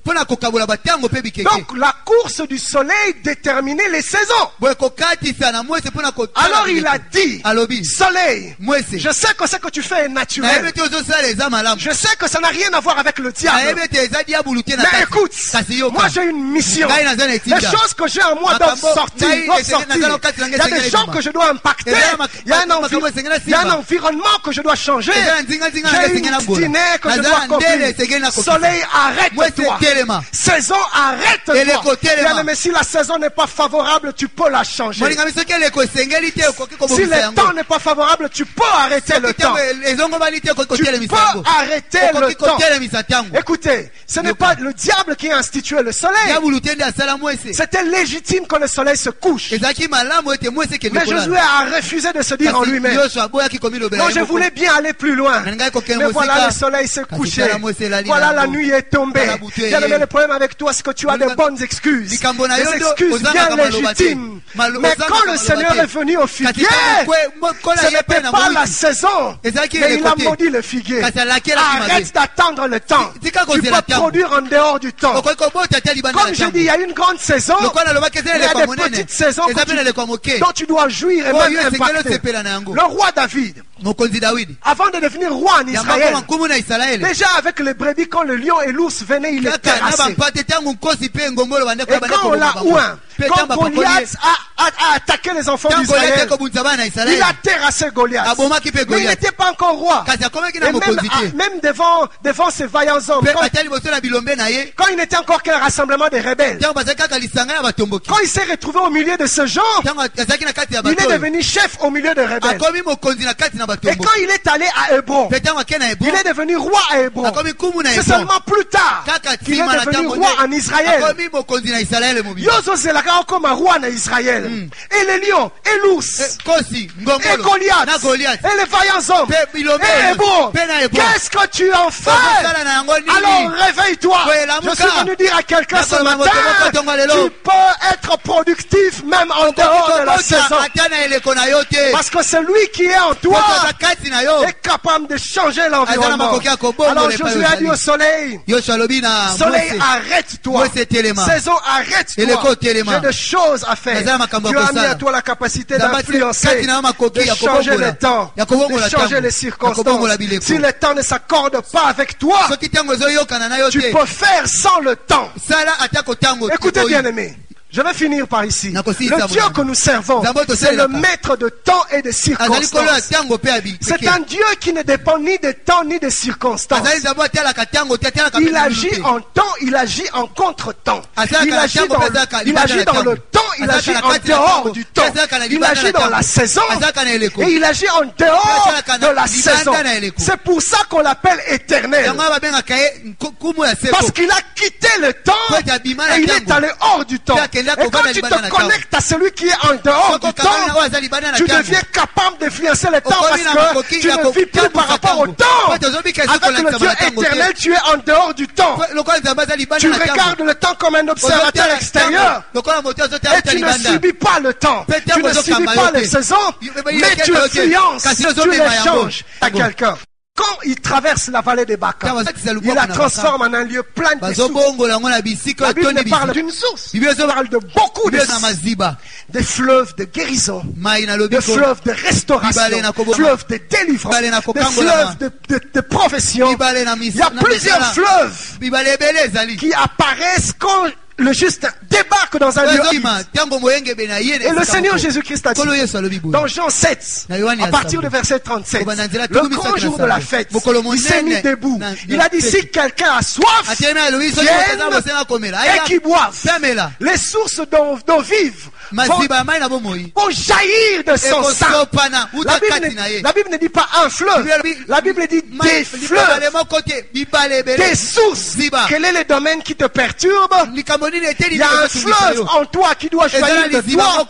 mpona kokabola batango pe bikeke. Donc la course du soleil déterminait les saisons. Boye kokatisa na mwese mpona kotala Alors il a dit, alobi soleil, mwese je sais que ce que tu fais est naturel. nayebi te ozosala eza malamu Je sais que ça n'a rien à voir avec le diable. nayebi te eza diabulu te na Mais kati. écoute, kasi yoka moi j'ai une mission. ngai naza na Les etinda choses que j'ai en moi doivent Makambo, sortir, ngai doivent esengeli sortir. nazala okati na ngai Il y a esengeli des gens ebima. que je dois impacter. Ezala mak- Il y a un, makambo envi- esengeli il y a un simba. environnement que je dois changer. Ezala nzinga-nzinga na J'ai esengeli une na bola. destinée que je Nazala dois ndele accomplir. esengeli na kokisa. Soleil, Mwese arrête-toi. telema. Saison, Eleko arrête-toi. telema. Bien, mais si la saison n'est pas favorable, tu peux la changer. molingami soki eleko esengeli te okoki Si kobongisa le yango temps n'est pas favorable, tu peux arrêter le soki temps. ntango ezongomani te okoki Tu kotelemisa peux yango arrêter le okoki temps. kotelemisa ntango Écoutez, ce n'est pas le diable qui a institué le soleil. diabulu te nde asala mwese C'était légitime que le soleil se couche. ezalaki malamu ete mwese ekende Mais Josué a refusé de se dire en lui-même. yosua aboyaki komilobela Non, je voulais bien aller plus loin. Nalingai kokende Mais voilà, mosika. le soleil s'est Kasi couché. tala mwese elali Voilà, la nango. nuit est tombée. Tala butu Bien, eye. mais le problème avec toi, c'est que tu as des Molinga- bonnes excuses. likambo na Des yo ndo excuses ozangaka bien maloba te. légitimes. Malo- Mais ozangaka quand le maloba Seigneur te. est venu au Kasi figuier, ntango kwe- mo- kola ce ye pe n'était na pas molulu. la saison. Ezalaki Mais il a eleko te. maudit le figuier. Kasi alakelaki mabe. Arrête d'attendre le temps. Tika Tu kozela peux ntango. produire en dehors du temps. okoki kobota te libanda Comme na j'ai ntango. dit, il y a une grande saison. lokola nalobaki eza Il y a eleko ya des monene petites saisons eza que mpe na tu- eleko ya moke dont tu dois jouir et Oh, même yo esengeli impacter. osepela na yango Le roi David, mokonzi dawidi avant de devenir roi en yango Israël, akoma nkumu na isalaele déjà avec les brebis, quand le lion et l'ours venaient, il les kaka na terrassait. bampate ntango nkosi mpe ngombolo bandeko Et quand on l'a ouin, quand Goliath a, a, a attaqué les enfants ntango goliath d'Israël, ekobundisa bana ya il isalaele a terrassé Goliath. abomaki mpe Mais il goliath n'était pas encore roi. kasi akomaki Et na même, mokonzi à- te même devant, devant ces vaillants hommes, mpe quand, ata liboso na bilombe na ye quand il n'était encore qu'un rassemblement des rebelles, ntango bazali kaka lisanga ya batomboki quand il s'est retrouvé au milieu de ce genre, ntango azalaki na kati ya il bato est oyo devenu chef au milieu des rebelles. akomi mokonzi na kati na Et batomboki quand il est allé à Hébron, mpe ntango ake na il hebron est devenu roi à Hébron. akomi kumu na C'est hebron seulement plus tard kaka qu'il est nsima na devenu ntango roi en nde Israël. akomi mokonzi na isalaele mobili Yozo zelaka comme un roi en Israël. Et les lions, et l'ours, Eh, kosi et ngongolo Goliath, na goliath et les vaillants hommes, mpe bilombe et Hébron. mpe na hebron Qu'est-ce que tu en fais? okosala na yango Alors nini réveille-toi. Ouais, la Je mouka. suis venu dire à quelqu'un ce Nakoma matin, moto moko tongo lelo. tu peux être productif même en dehors de la saison. okokota ata na eleko na yo te Parce que celui qui est en toi okoza kati na yo est capable de changer Azala l'environnement. makoki ya kobongola Alors epai Josué a dit ozali. au soleil, yosua alobi na soleil, Mose, arrête-toi. Mose telema. Saison, arrête-toi. Eleko telema. J'ai des choses à faire. Nazala makambo Tu as kosala. mis à toi la capacité Nzambe d'influencer, kati na yo makoki de ya changer kobongola. le temps, Ya kobongola de changer ntango. les Ya circonstances. kobongola bileko. Si le temps ne s'accorde pas avec toi, soki ntango ezoyokana na yo tu te peux faire sans le temps. sala atako ntango Écoutez ekoyi. bien aimé. Je vais finir par ici. Nakosi Le isa Dieu mwana. que nous servons, Nzambe c'est tosalelaka. le maître de temps et de azali kolo ya circonstances. ntango mpe ya C'est bikeke un Dieu qui ne dépend ni de temps ni de circonstances. azali nzambe atalaka ntango te atalaka Il mpe na agit minute. en temps, il agit en contre-temps. Azalaka Il na agit ntango dans, mpe azalaka il libanda agit na dans ntango. le temps, il Azalaka agit na en kati na dehors ntango. du temps. Azalaka na Il libanda agit na dans ntango. la saison Azalaka na eleko. et il agit en dehors Azalaka na de la libanda saison. na eleko. C'est pour ça qu'on l'appelle éternel. yango babengaka ye nku- kumu ya seko Parce qu'il a quitté le temps Po ete abima na et il ntango. est allé hors du temps. Pe akende Et quand akovanda tu libanda te na ntango. connectes à celui qui est en dehors Soko du kabana temps, yango aza libanda na tu ntango. deviens capable d'influencer le temps Okomi na parce makoki que tu ya ne ko- vis plus tango par sa rapport au tango. temps. Po ete ozobika esi Avec le kolakisa Dieu na tango te. éternel, tu es en dehors du temps. Po- lokola nzambe aza libanda Tu na ntango. regardes le temps comme un observateur Ozotala extérieur. ntango. lokola moto azotala Et ta tu ne libanda subis pas le temps. Pe Tu ntango ne subis ozokamba pas yo te. les saisons, Yo- mais yo- tu yo- yo- influences, kasi tu ozomema les yango. changes à Yango. quelqu'un. Quand il traverse la vallée des Baca, Ntango azakisa il lubwaku la na transforme en un lieu plein de sources. bazobongola yango na bisika La Bible otondi parle bisika d'une source. Bible Elle parle de beaucoup de Bible na sources. maziba Des fleuves de guérison, mai na des lobiko fleuves de restauration, Bibale na koboma. fleuves de délivrance, Bibale na des kokangola fleuves de, de, de profession. bibale na Il misi y a na plusieurs misala. fleuves bibale ebele ezali qui apparaissent quand le juste débarque dans un lieu. ozima ntango moyengebe na ye na Et le esika Seigneur moko. Jésus-Christ a dit, Kolo yesu alobi boye dans Jean sept, Na Yohani à ya partir saba. du verset trente-sept, Koba na nzela le tukumi grand saki na jour de la saba. fête, Mokolo il s'est mis monene debout. na- Il na a dit, fête. si quelqu'un a soif, atelemi alobi soki Vienne moto aza bosenga komela et qui boivent, pemela les sources d'eau d'eau vive vont, maziba ya mai na bomoi vont jaillir de son sang. ekosopana La uta kati Bible, na ne, ye la Bible ne dit pas un fleuve. La Bible dit des Mai- libabale fleuves, moko te bibale ebele des sources. ziba Quel est le domaine qui te perturbe? likambo nini eteli Il y a un ekotungisa fleuve yo en toi qui doit ezala jaillir de liziba toi. moko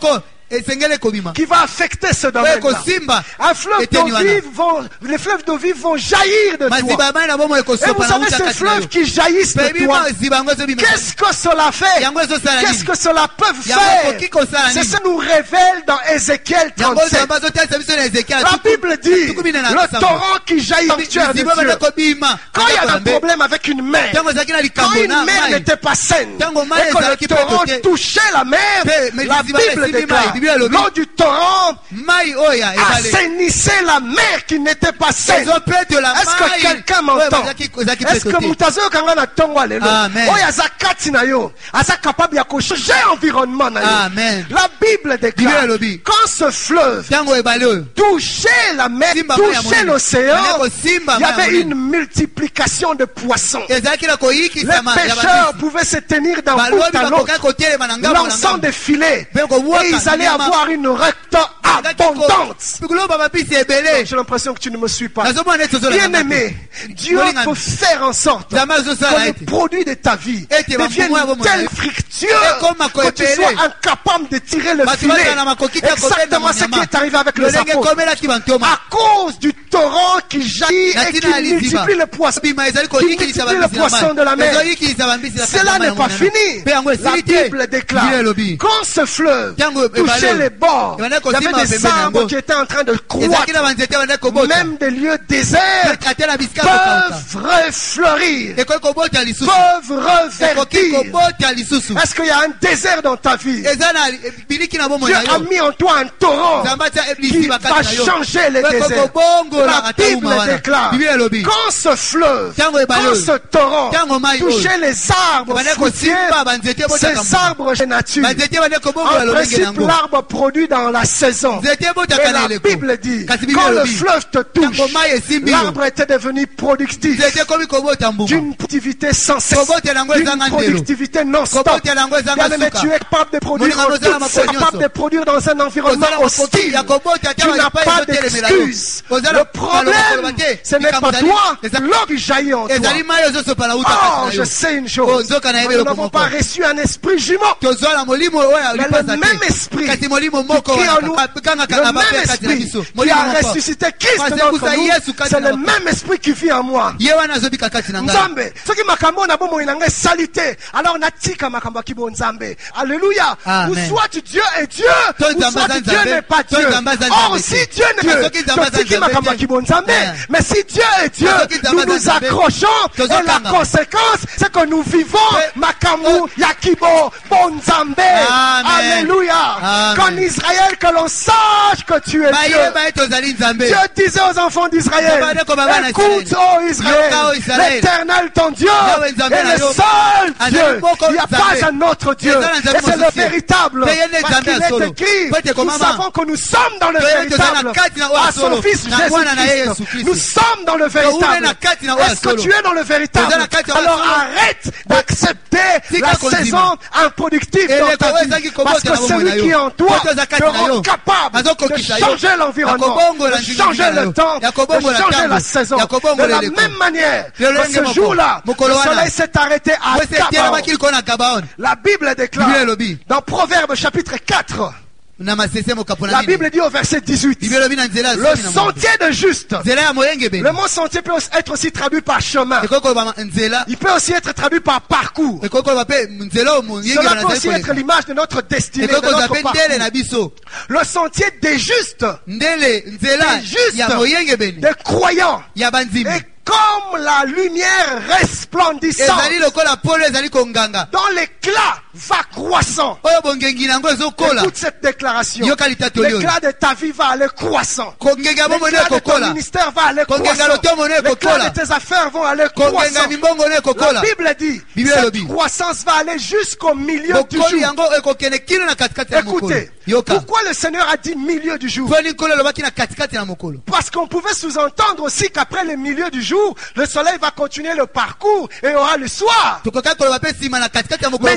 esengele kobima qui va affecter ce oyo domaine-là. kosimba Un fleuve d'eau eteni wana. vive vont, les fleuves d'eau vive vont jaillir de toi. maziba ya mai na bomoi Et vous ekosopa na savez, uta ces kati na fleuves yo qui jaillissent de Baby, toi, maziba yango ezobima qu'est-ce que cela fait? yango ezosala Qu'est-ce nini que cela peut yango faire? ekoki kosala C'est nini ce que nous révèle dans Ézéchiel yango trente-sept. zamba azotalisa biso na Ezekiel La Bible dit, tukumi na le torrent qui jaillit dans le sanctuaire de miziba Dieu. bana kobima Quand il y a un problème avec une mer, ntango ezalaki na quand likambo une na mer mai n'était pas saine, Tango mai et que ezalaki le torrent pe te- touchait la mer, Pe- mais la liziba Bible esimbi déclare, mai, Bible elobi. l'eau du torrent mai oyo ya ebale assainissait la mer qui n'était pas saine. ezopetola Est-ce que mai quelqu'un oyo m'entend? bazalaki- ezalaki Est-ce peto que te mutazo kanga na tongo lelo? Amen. Oyo aza kati na yo, aza capable ya changer environnement na yo. Amen. La Bible déclare, Bible elobi. quand ce fleuve ntango ebale oyo touchait la mer, Simba mai ya touchait monene. l'océan, Maneko simba il y mai ya avait monene. une multiplication de poissons. ezalaki na Les koyikisama ya pêcheurs babisi pouvaient se tenir d'un bout balobi à l'autre, bakoka kotelema na ngambo na lançant ngambo des filets, Mpe kobwaka et ils allaient nyama. avoir une recte abondante. kuloba babisi ebele J'ai l'impression que tu ne me suis pas. nazomona neti ozolanda Bien aimé, Dieu Molingami. peut faire en sorte Nzambe azosala que le ete produit de ta vie Ete devienne bambumu ya bomoi na tel yo. fructueux Ekoma que tu koepele. sois incapable de tirer le Bato filet. bazala na makoki te ya kobenda Exactement ce qui monyama. est arrivé avec les lolenge apôtres. ekomelaki bantoma À cause du torrent qui jaillit Na et qui ntina ya liziba. multiplie les poissons. bima ezali Qui koyikilisa multiplie le bambisi na poisson de la mai mer. ezoyikilisa bambisi na Cela n'est pas fini. mpe yango La esili te Bible déclare, Bible elobi quand ce fleuve Tango touchait ebale. les bords, il y Ebandaki avait kosimba des pembeni arbres yango. qui étaient en train de ezalaki croître. na banzete bandaki kobota Même des lieux déserts ate na bisika kokauka peuvent refleurir, ekoki kobota lisusu peuvent ekoki reverdir. kobota lisusu Est-ce qu'il y a un désert dans ta vie? eza na biliki na bomoi Dieu na a yo mis en toi un torrent nzambe atia qui lisiba va kati na yo changer les Eko déserts. kobongola La ata Bible uma wana déclare, bible elobi quand ce fleuve, Tango ebale quand oyo. ce torrent Tango mai oyo. touchait les arbres ebandaki fruitiers, kosimba banzete ebotaka ces arbres de nature, banzete ebandaki kobongola en lolenge principe, yango l'arbre produit dans la saison. nzete Et ebotaka na la eleko Bible dit, kasi bible quand le elobi fleuve te touche, tango mai esimbi yo l'arbre était devenu productif nzete ekomi kobota mbuma d'une productivité sans cesse, kobotela yango d'une ezanga ndelo productivité non-stop. kobotela yango ezanga Bien-aimé, tu suka es capable de produire Moninga en kozala toute makolo capable nyonso. de produire dans un environnement kozala makoki hostile. ya kobota Tu n'as pas d'excuse. Le problème, ce n'est pas toi, l'eau qui jaillit en toi. ezali mai ozosopa na uta Oh, kati je na yo sais une Oh, chose. nzoka na Nous yebeli n'avons komoko. pas reçu un esprit jumeau. tozwala molimo oyo Mais alipasa le même esprit te kasi molimo moko qui en nous, kangaka le na même bape kati na esprit biso qui molimo a moko ressuscité Christ Parce d'entre que nous, Yesu kati c'est na le bape. même esprit qui vit en moi. ye wana azobika kati na ngai Nzambe, soki makambo na bomoi na ngai esali te, alors natika makambo ya kibo Nzambe. Alléluia. Ou Amen. soit Dieu est Dieu, To ou Nzambe soit aza Dieu Nzambe, n'est pas to Dieu. Nzambe aza Or, Nzambe si te. Dieu n'est Dieu, Soki Nzambe aza totiki Nzambe makambo ya te. kibo Nzambe. Yeah. Mais si Dieu est Dieu, Soki Nzambe nous aza nous Nzambe. accrochons et la Tozokanga. conséquence, c'est que nous vivons makambo ya kibo bon Nzambe. Amen. Alléluia. Amen. Qu'en Israël, que l'on sache que tu es Dieu. bayeba ye tozali nzambe Dieu disait aux enfants d'Israël, Nzambe ko baba na écoute, Israël. ô Israël, Yoka, ô Israël. l'éternel ton Dieu Yahweh Nzambe est na le yo. seul Azali Dieu. moko Il n'y a Nzambe. pas un autre Dieu. Ezala Nzambe Et c'est le mosusu. véritable. Te yene Parce Nzambe qu'il ya est solo. écrit, Po ete nous komama. savons que nous sommes dans le Te yene tozala véritable. kati na oyo À ya son solo. fils Na mwana na ye Jésus-Christ. Yesu Kristo. Nous sommes dans le Toune véritable. na kati na oyo ya Est-ce que solo. tu es dans le véritable? Tozala kati na oyo ya Alors solo. arrête d'accepter Tika la konzima. saison improductive Ele dans ta ko vie. ezaki kobota Parce que na bomoi celui na yo. qui est en toi Po toza te kati na rend yo. capable de Azokokisa yo. changer l'environnement, Yakobongola de njingi changer na yo. le temps, de Yakobongola changer ntango. la saison. De Yakobongola la eleko. même manière, Lolenge que ce moko. jour-là, le Mokolo wana. soleil s'est arrêté à wese tiela Gabaon. makili kona gabaon La Bible déclare Bible elobi. dans Proverbes chapitre quatre, na masese mokapo na la nini Bible dit au verset dix-huit, bible elobi na nzela ya le soki na mwa. sentier de juste. nzela ya moyengebeni Le mot sentier peut être aussi traduit par chemin. ekoki koloba nzela Il peut aussi être traduit par parcours. ekoki koloba mpe nzela oyo moyengebeni Cela peut azali aussi être koleka l'image de notre destinée, de ekoki kozwa notre mpe ndele parcours. na biso Le sentier des justes, ndele nzela des justes, ya moyengebeni des croyants. ya bandimi Et comme la lumière resplendissante ezali lokola polo ezali konganga dans l'éclat va croissant. oyo bongengi na yango ezokola Écoute cette déclaration. yoka litatoli oyo L'éclat de ta vie va aller croissant. kongenga bomoi no L'éclat de ton ekokola ministère va aller kongenga croissant. lotomo no L'éclat ekokola de tes affaires vont aller kongenga croissant. mimbongo no La ekokola Bible dit, Bible cette elobi. croissance va aller jusqu'au milieu du bokoli jour. yango ekokende kino na katikati ya mokolo Écoutez, yoka pourquoi le Seigneur a dit milieu du jour? mpo nini nkolo alobaki na katikati na mokolo Parce qu'on pouvait sous-entendre aussi qu'après le milieu du jour, le soleil va continuer le parcours et il y aura le soir. tokoki koloba mpe nsima na katikati ya mokolo Mais po Dieu, dans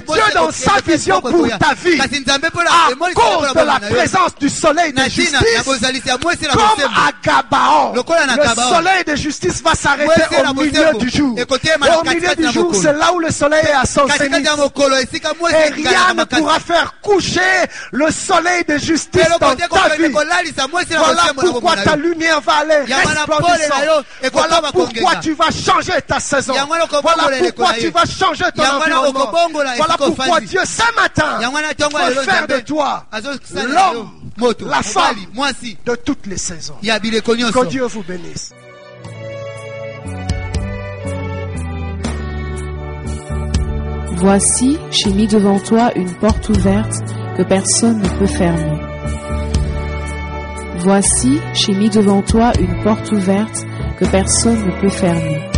dans sa vision pour ta vie, à cause de la présence du soleil de justice, comme à Gabaon, le soleil de justice va s'arrêter au milieu du jour. Au milieu du jour, c'est là où le soleil est à son zénith. Et rien ne pourra faire coucher le soleil de justice dans ta vie. Voilà pourquoi ta lumière va aller resplendissante. Voilà pourquoi tu vas changer ta saison. Voilà pourquoi tu vas changer ton environnement. Voilà pourquoi Dieu, ce matin, veut faire de toi l'homme, la femme de toutes les saisons. Que Dieu vous bénisse. Voici, j'ai mis devant toi une porte ouverte que personne ne peut fermer. Voici, j'ai mis devant toi une porte ouverte que personne ne peut fermer.